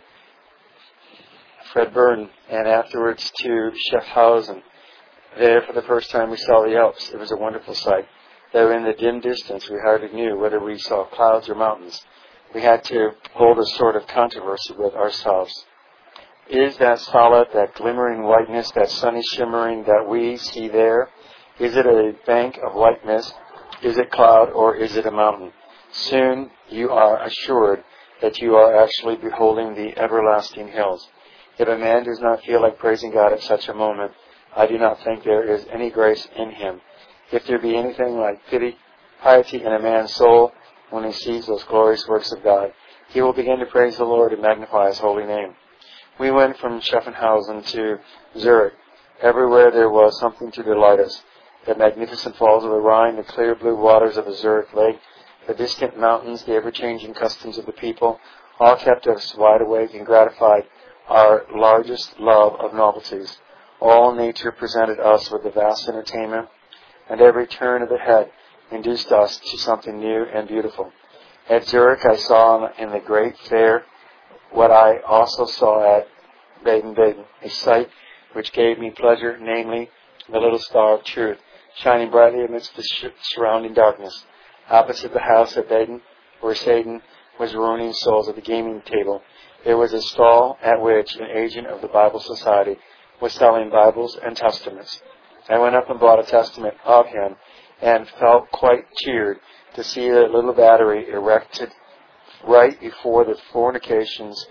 Fredbergen and afterwards to Schaffhausen. There for the first time we saw the Alps. It was a wonderful sight. Though in the dim distance we hardly knew whether we saw clouds or mountains. We had to hold a sort of controversy with ourselves. Is that solid, that glimmering whiteness, that sunny shimmering that we see there? Is it a bank of white mist? Is it cloud, or is it a mountain? Soon you are assured that you are actually beholding the everlasting hills. If a man does not feel like praising God at such a moment, I do not think there is any grace in him. If there be anything like piety in a man's soul, when he sees those glorious works of God, he will begin to praise the Lord and magnify His holy name. We went from Schaffhausen to Zurich. Everywhere there was something to delight us. The magnificent falls of the Rhine, the clear blue waters of the Zurich Lake, the distant mountains, the ever-changing customs of the people, all kept us wide awake and gratified our largest love of novelties. All nature presented us with a vast entertainment, and every turn of the head induced us to something new and beautiful. At Zurich I saw in the great fair what I also saw at Baden-Baden, a sight which gave me pleasure, namely the little star of truth, shining brightly amidst the surrounding darkness. Opposite the house at Baden, where Satan was ruining souls at the gaming table, there was a stall at which an agent of the Bible Society was selling Bibles and Testaments. I went up and bought a Testament of him and felt quite cheered to see the little battery erected right before the fortifications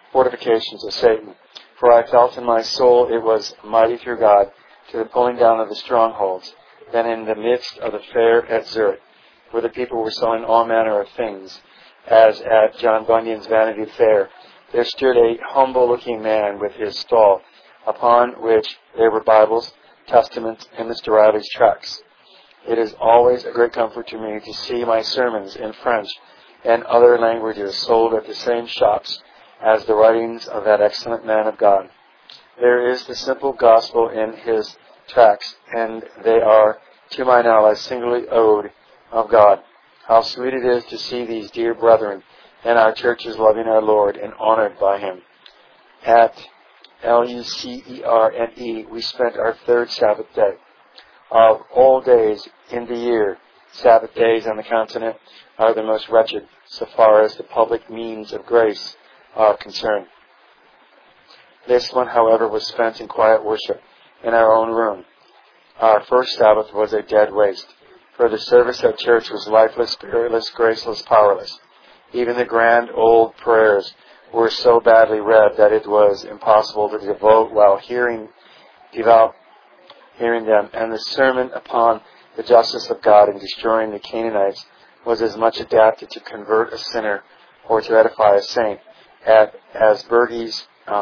of Satan. For I felt in my soul it was mighty through God to the pulling down of the strongholds. Then in the midst of the fair at Zurich, where the people were selling all manner of things, as at John Bunyan's Vanity Fair, there stood a humble-looking man with his stall, upon which there were Bibles, Testaments, and Mr. Riley's tracts. It is always a great comfort to me to see my sermons in French and other languages sold at the same shops as the writings of that excellent man of God. There is the simple gospel in his tracts, and they are, to my knowledge, singly owed of God. How sweet it is to see these dear brethren and our churches loving our Lord and honored by Him. At Lucerne, we spent our third Sabbath day. Of all days in the year, Sabbath days on the continent are the most wretched, so far as the public means of grace are concerned. This one, however, was spent in quiet worship in our own room. Our first Sabbath was a dead waste, for the service at church was lifeless, spiritless, graceless, powerless. Even the grand old prayers were so badly read that it was impossible to devote while hearing them, and the sermon upon the justice of God in destroying the Canaanites was as much adapted to convert a sinner or to edify a saint as Bergey's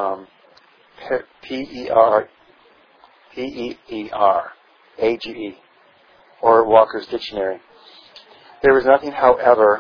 P-E-R-A-G-E, or Walker's Dictionary. There was nothing, however,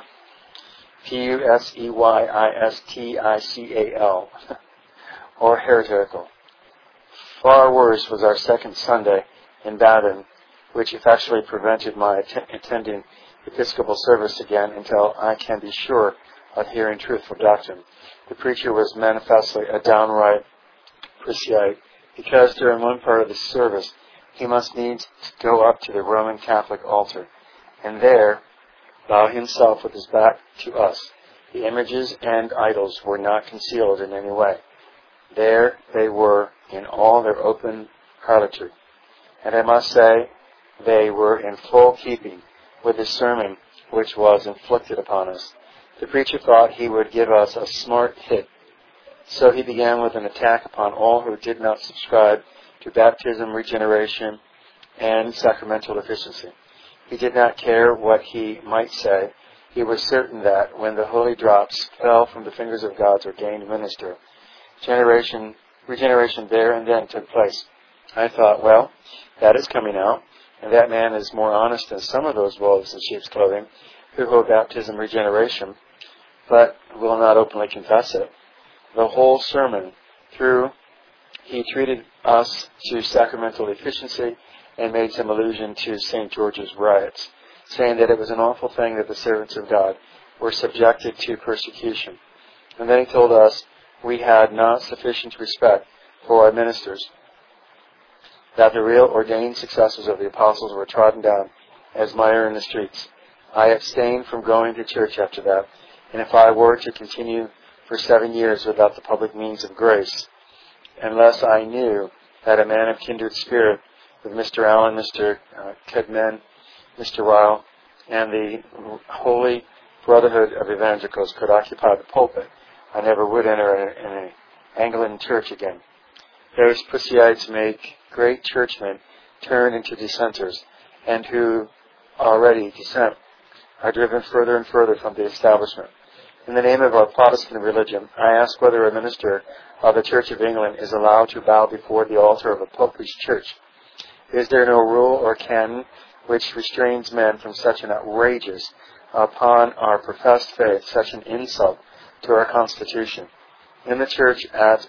P-U-S-E-Y-I-S-T-I-C-A-L, or heretical. Far worse was our second Sunday in Baden, which effectually prevented my attending Episcopal service again until I can be sure of hearing truthful doctrine. The preacher was manifestly a downright Priscite, because during one part of the service he must needs go up to the Roman Catholic altar, and there bow himself with his back to us. The images and idols were not concealed in any way. There they were in all their open harlotry, and I must say they were in full keeping with the sermon which was inflicted upon us. The preacher thought he would give us a smart hit, so he began with an attack upon all who did not subscribe to baptism, regeneration, and sacramental efficiency. He did not care what he might say. He was certain that when the holy drops fell from the fingers of God's ordained minister, regeneration there and then took place. I thought, well, that is coming out, and that man is more honest than some of those wolves in sheep's clothing who hold baptism regeneration, but will not openly confess it. The whole sermon through, he treated us to sacramental efficiency and made some allusion to St. George's riots, saying that it was an awful thing that the servants of God were subjected to persecution. And then he told us we had not sufficient respect for our ministers, that the real ordained successors of the apostles were trodden down as mire in the streets. I abstained from going to church after that, and if I were to continue for 7 years without the public means of grace, unless I knew that a man of kindred spirit with Mr. Allen, Mr. Kedman, Mr. Ryle, and the Holy Brotherhood of Evangelicals could occupy the pulpit, I never would enter an Anglican church again. Those pussyites make great churchmen turn into dissenters, and who already dissent are driven further and further from the establishment. In the name of our Protestant religion, I ask whether a minister of the Church of England is allowed to bow before the altar of a popish church. Is there no rule or canon which restrains men from such an outrageous upon our professed faith, such an insult to our Constitution? In the church at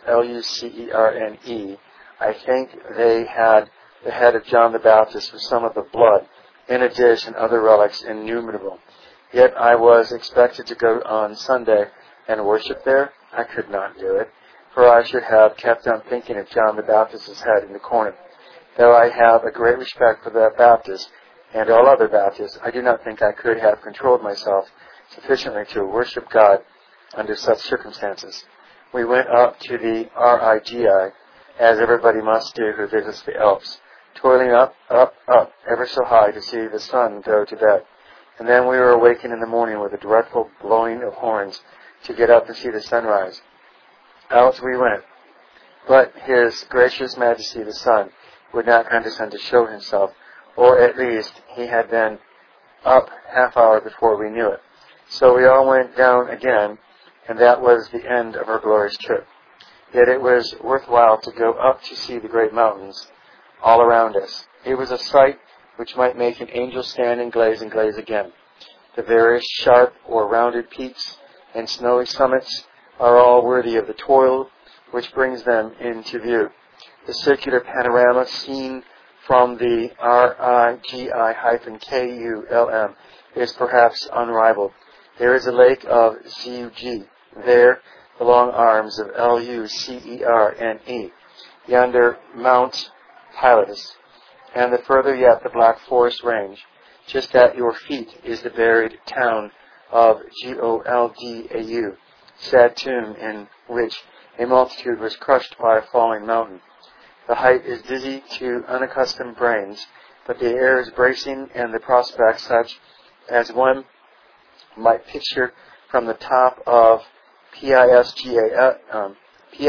Lucerne, I think they had the head of John the Baptist with some of the blood in a dish and other relics innumerable. Yet I was expected to go on Sunday and worship there. I could not do it, for I should have kept on thinking of John the Baptist's head in the corner. Though I have a great respect for that Baptist and all other Baptists, I do not think I could have controlled myself sufficiently to worship God under such circumstances. We went up to the RIGI, as everybody must do who visits the Alps, toiling up, ever so high to see the sun go to bed. And then we were awakened in the morning with a dreadful blowing of horns to get up and see the sunrise. Out we went. But His gracious Majesty the Sun would not condescend to show himself, or at least he had been up half-hour before we knew it. So we all went down again, and that was the end of our glorious trip. Yet it was worthwhile to go up to see the great mountains all around us. It was a sight which might make an angel stand and glaze again. The various sharp or rounded peaks and snowy summits are all worthy of the toil which brings them into view. The circular panorama seen from the RIGI-KULM is perhaps unrivaled. There is a lake of Zug, there the long arms of LUCERNE, yonder Mount Pilatus, and the further yet the Black Forest Range. Just at your feet is the buried town of Goldau, sad tomb in which a multitude was crushed by a falling mountain. The height is dizzy to unaccustomed brains, but the air is bracing and the prospect such as one might picture from the top of PISGAH,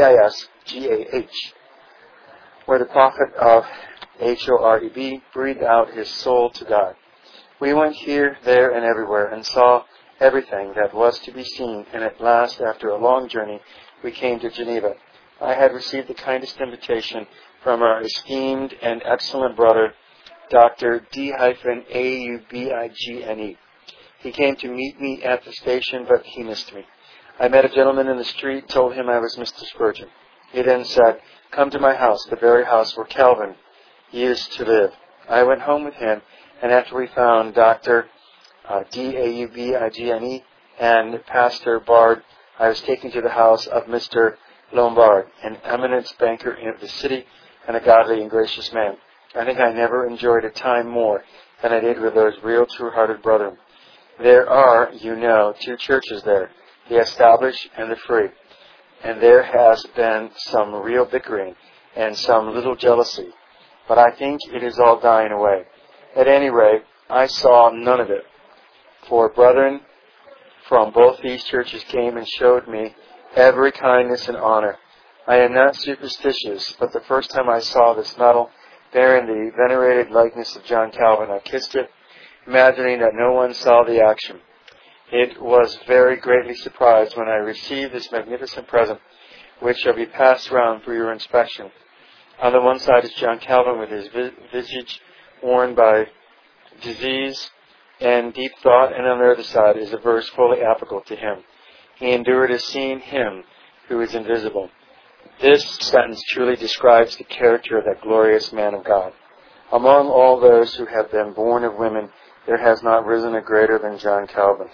where the prophet of HOREB breathed out his soul to God. We went here, there, and everywhere, and saw everything that was to be seen, and at last, after a long journey, we came to Geneva. I had received the kindest invitation from our esteemed and excellent brother, Dr. D-Aubigne. He came to meet me at the station, but he missed me. I met a gentleman in the street, told him I was Mr. Spurgeon. He then said, "Come to my house, the very house where Calvin used to live." I went home with him, and after we found Dr. D-Aubigne and Pastor Bard, I was taken to the house of Mr. Lombard, an eminent banker in the city and a godly and gracious man. I think I never enjoyed a time more than I did with those real true-hearted brethren. There are, you know, 2 churches there, the established and the free. And there has been some real bickering and some little jealousy. But I think it is all dying away. At any rate, I saw none of it. For brethren from both these churches came and showed me every kindness and honor. I am not superstitious, but the first time I saw this medal bearing the venerated likeness of John Calvin, I kissed it, imagining that no one saw the action. It was very greatly surprised when I received this magnificent present, which shall be passed round for your inspection. On the one side is John Calvin with his visage worn by disease and deep thought, and on the other side is a verse fully applicable to him. He endured as seeing him who is invisible. This sentence truly describes the character of that glorious man of God. Among all those who have been born of women, there has not risen a greater than John Calvin.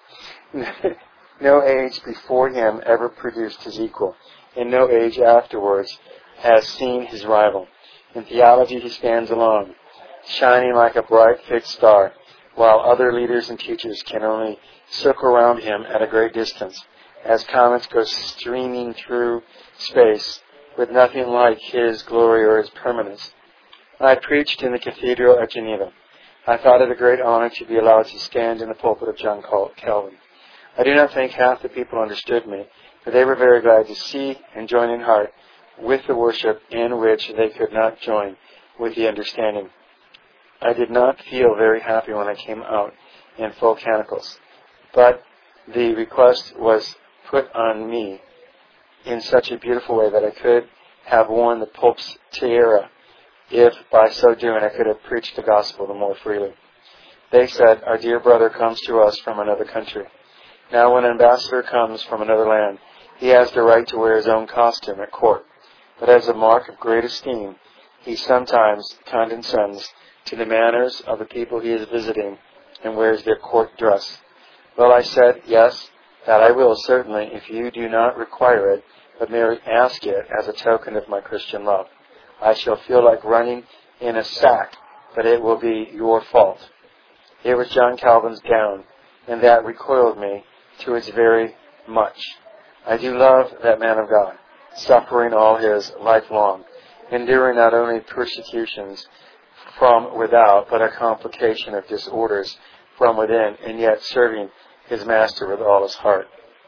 No age before him ever produced his equal, and no age afterwards has seen his rival. In theology he stands alone, shining like a bright fixed star, while other leaders and teachers can only circle around him at a great distance, as comets go streaming through space, with nothing like his glory or his permanence. I preached in the cathedral at Geneva. I thought it a great honor to be allowed to stand in the pulpit of John Calvin. I do not think half the people understood me, but they were very glad to see and join in heart with the worship in which they could not join with the understanding. I did not feel very happy when I came out in full canticles, but the request was put on me in such a beautiful way that I could have worn the Pope's tiara if by so doing I could have preached the gospel the more freely. They said, "Our dear brother comes to us from another country." Now when an ambassador comes from another land, he has the right to wear his own costume at court. But as a mark of great esteem, he sometimes condescends to the manners of the people he is visiting and wears their court dress. Well, I said, yes, that I will certainly, if you do not require it, but merely ask it as a token of my Christian love. I shall feel like running in a sack, but it will be your fault. It was John Calvin's gown, and that recoiled me to its very much. I do love that man of God, suffering all his life long, enduring not only persecutions from without, but a complication of disorders from within, and yet serving his master with all his heart.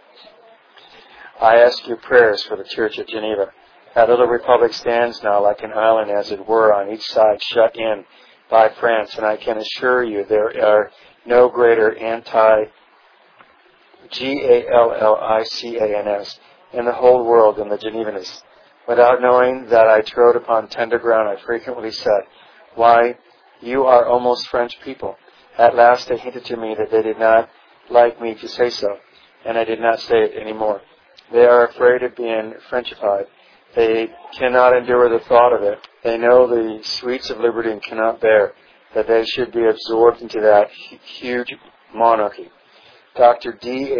I ask your prayers for the Church at Geneva. That little republic stands now like an island, as it were, on each side shut in by France, and I can assure you there are no greater anti-Gallicans in the whole world than the Genevanists. Without knowing that I trod upon tender ground, I frequently said, "Why, you are almost French people." At last they hinted to me that they did not like me to say so, and I did not say it any more. They are afraid of being Frenchified. They cannot endure the thought of it. They know the sweets of liberty and cannot bear that they should be absorbed into that huge monarchy. Dr.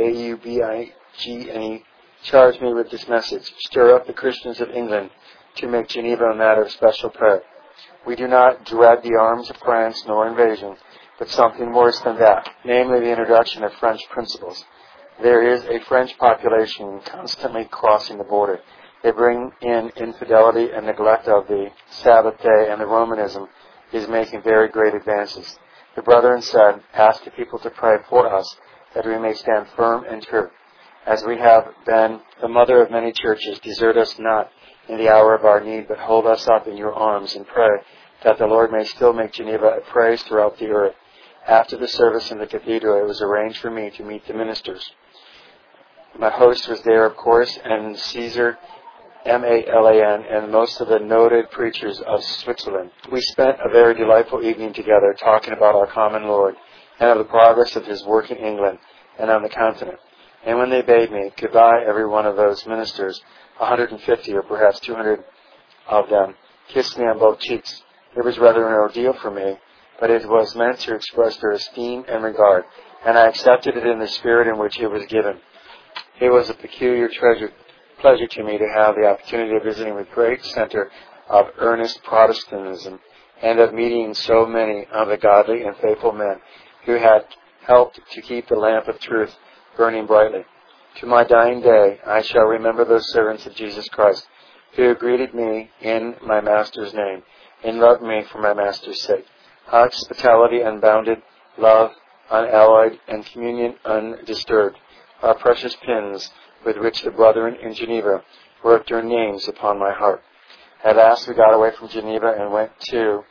Daubigny charged me with this message: stir up the Christians of England to make Geneva a matter of special prayer. We do not dread the arms of France nor invasion, but something worse than that, namely the introduction of French principles. There is a French population constantly crossing the border. They bring in infidelity and neglect of the Sabbath day, and the Romanism is making very great advances. The brethren said, "Ask the people to pray for us, that we may stand firm and true. As we have been the mother of many churches, desert us not in the hour of our need, but hold us up in your arms and pray that the Lord may still make Geneva a praise throughout the earth." After the service in the cathedral, it was arranged for me to meet the ministers. My host was there, of course, and Caesar Malan, and most of the noted preachers of Switzerland. We spent a very delightful evening together, talking about our common Lord and of the progress of his work in England and on the continent. And when they bade me goodbye, every one of those ministers, 150 or perhaps 200 of them, kissed me on both cheeks. It was rather an ordeal for me, but it was meant to express their esteem and regard, and I accepted it in the spirit in which it was given. It was a peculiar pleasure to me to have the opportunity of visiting the great center of earnest Protestantism, and of meeting so many of the godly and faithful men who had helped to keep the lamp of truth burning brightly. To my dying day, I shall remember those servants of Jesus Christ who greeted me in my Master's name and loved me for my Master's sake. Hospitality unbounded, love unalloyed, and communion undisturbed are precious pins with which the brethren in Geneva wrote their names upon my heart. At last we got away from Geneva and went to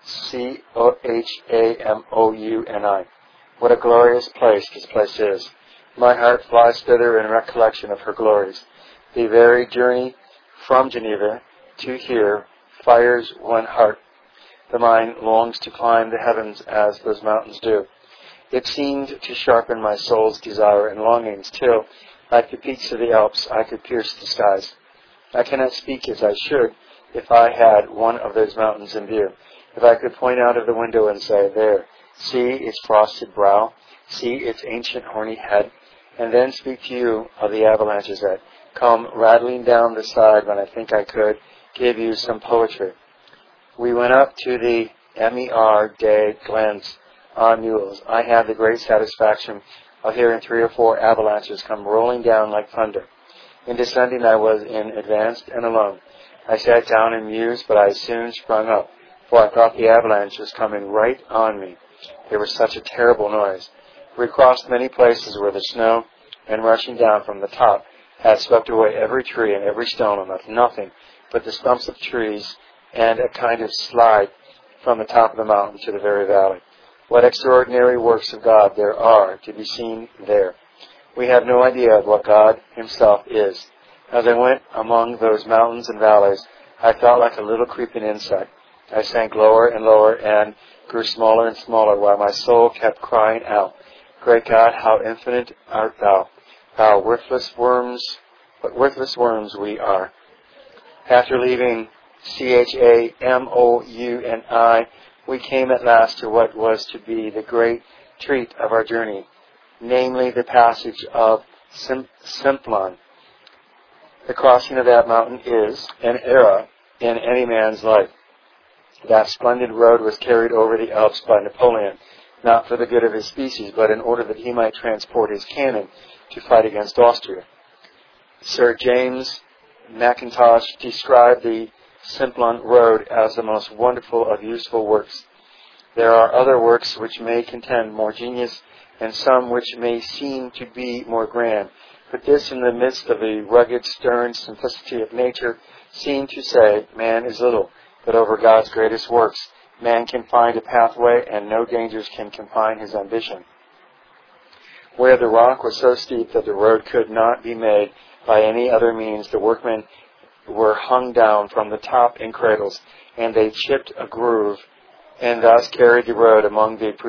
Chamouni. What a glorious place this place is. My heart flies thither in recollection of her glories. The very journey from Geneva to here fires one heart. The mind longs to climb the heavens as those mountains do. It seemed to sharpen my soul's desire and longings till, like the peaks of the Alps, I could pierce the skies. I cannot speak as I should if I had one of those mountains in view. If I could point out of the window and say, there, see its frosted brow, see its ancient horny head, and then speak to you of the avalanches that come rattling down the side when I think I could give you some poetry. We went up to the Mer des Glens on mules. I had the great satisfaction of hearing 3 or 4 avalanches come rolling down like thunder. In descending, I was in advance and alone. I sat down and mused, but I soon sprung up, for I thought the avalanche was coming right on me. There was such a terrible noise. We crossed many places where the snow, and rushing down from the top, had swept away every tree and every stone and left nothing but the stumps of trees and a kind of slide from the top of the mountain to the very valley. What extraordinary works of God there are to be seen there. We have no idea of what God Himself is. As I went among those mountains and valleys, I felt like a little creeping insect. I sank lower and lower and grew smaller and smaller while my soul kept crying out, Great God, how infinite art Thou! Thou worthless worms, what worthless worms we are. After leaving Chamouni, we came at last to what was to be the great treat of our journey, namely the passage of Simplon. The crossing of that mountain is an era in any man's life. That splendid road was carried over the Alps by Napoleon, not for the good of his species, but in order that he might transport his cannon to fight against Austria. Sir James Mackintosh described the Simplon road as the most wonderful of useful works. There are other works which may contend more genius, and some which may seem to be more grand, but this, in the midst of the rugged, stern simplicity of nature, seemed to say, man is little, but over God's greatest works, man can find a pathway, and no dangers can confine his ambition. Where the rock was so steep that the road could not be made by any other means, the workmen were hung down from the top in cradles, and they chipped a groove, and thus carried the road among the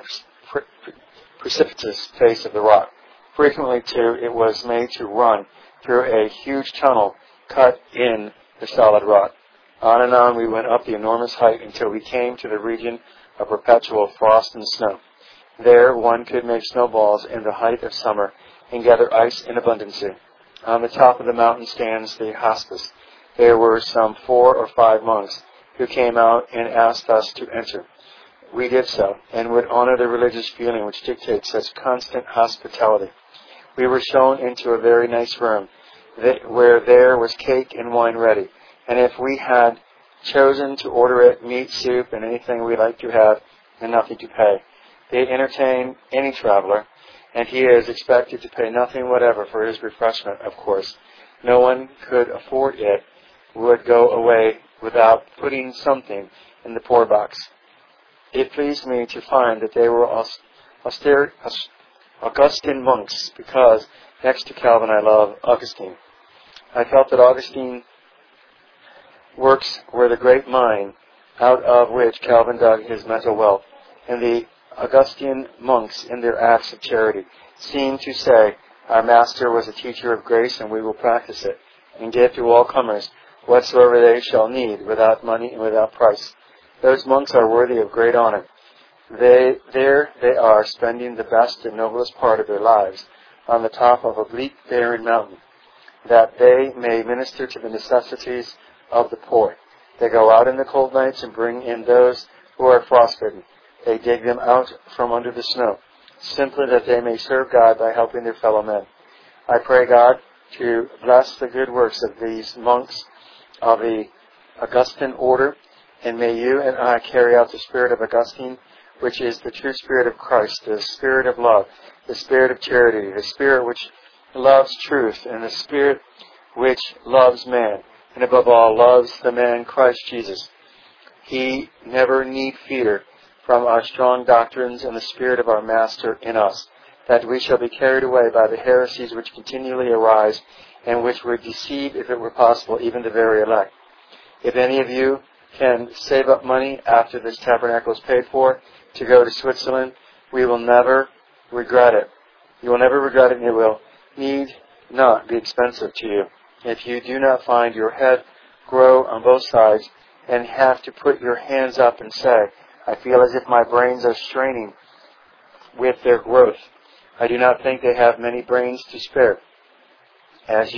precipitous face of the rock. Frequently, too, it was made to run through a huge tunnel cut in the solid rock. On and on we went up the enormous height until we came to the region of perpetual frost and snow. There one could make snowballs in the height of summer and gather ice in abundance. On the top of the mountain stands the hospice. There were some 4 or 5 monks who came out and asked us to enter. We did so, and would honor the religious feeling which dictates such constant hospitality. We were shown into a very nice room, where there was cake and wine ready, and if we had chosen to order it, meat, soup, and anything we liked to have, and nothing to pay. They entertain any traveler, and he is expected to pay nothing whatever for his refreshment, of course. No one could afford it, would go away without putting something in the poor box. It pleased me to find that they were Augustine monks, because next to Calvin I love Augustine. I felt that Augustine's works were the great mine out of which Calvin dug his mental wealth, and the Augustine monks in their acts of charity seemed to say, our master was a teacher of grace, and we will practice it, and give to all comers whatsoever they shall need, without money and without price. Those monks are worthy of great honor. They are, spending the best and noblest part of their lives on the top of a bleak, barren mountain, that they may minister to the necessities of the poor. They go out in the cold nights and bring in those who are frostbitten. They dig them out from under the snow, simply that they may serve God by helping their fellow men. I pray God to bless the good works of these monks of the Augustine order, and may you and I carry out the spirit of Augustine, which is the true spirit of Christ, the spirit of love, the spirit of charity, the spirit which loves truth, and the spirit which loves man, and above all loves the man Christ Jesus. he never need fear from our strong doctrines and the Spirit of our Master in us, that we shall be carried away by the heresies which continually arise, and which would deceive, if it were possible, even the very elect. If any of you can save up money after this tabernacle is paid for to go to Switzerland, we will never regret it. You will never regret it, and it will need not be expensive to you. If you do not find your head grow on both sides and have to put your hands up and say, I feel as if my brains are straining with their growth. I do not think they have many brains to spare. As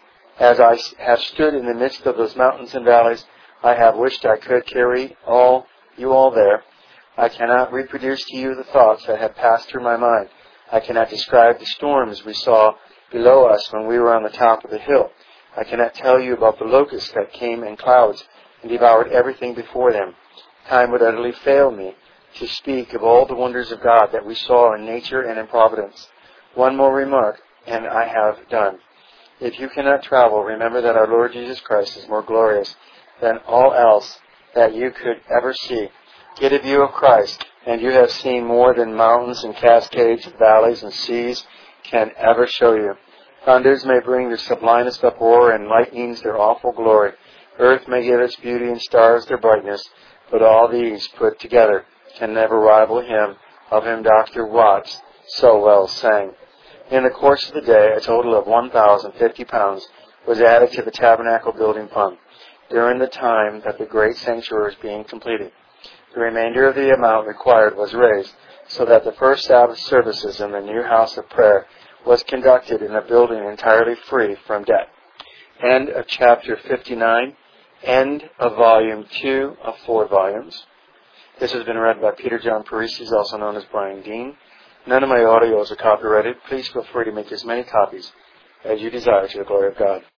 I have stood in the midst of those mountains and valleys, I have wished I could carry you all there. I cannot reproduce to you the thoughts that have passed through my mind. I cannot describe the storms we saw below us when we were on the top of the hill. I cannot tell you about the locusts that came in clouds and devoured everything before them. Time would utterly fail me to speak of all the wonders of God that we saw in nature and in providence. One more remark, and I have done. If you cannot travel, remember that our Lord Jesus Christ is more glorious than all else that you could ever see. Get a view of Christ, and you have seen more than mountains and cascades, valleys and seas can ever show you. Thunders may bring their sublimest uproar, and lightnings their awful glory. Earth may give its beauty and stars their brightness, but all these put together can never rival him of whom Dr. Watts so well sang. In the course of the day, a total of 1,050 pounds was added to the tabernacle building fund during the time that the great sanctuary was being completed. The remainder of the amount required was raised so that the first Sabbath services in the new house of prayer was conducted in a building entirely free from debt. End of chapter 59. End of volume 2 of 4 volumes. This has been read by Peter John Parisi, also known as Brian Dean. None of my audios are copyrighted. Please feel free to make as many copies as you desire to the glory of God.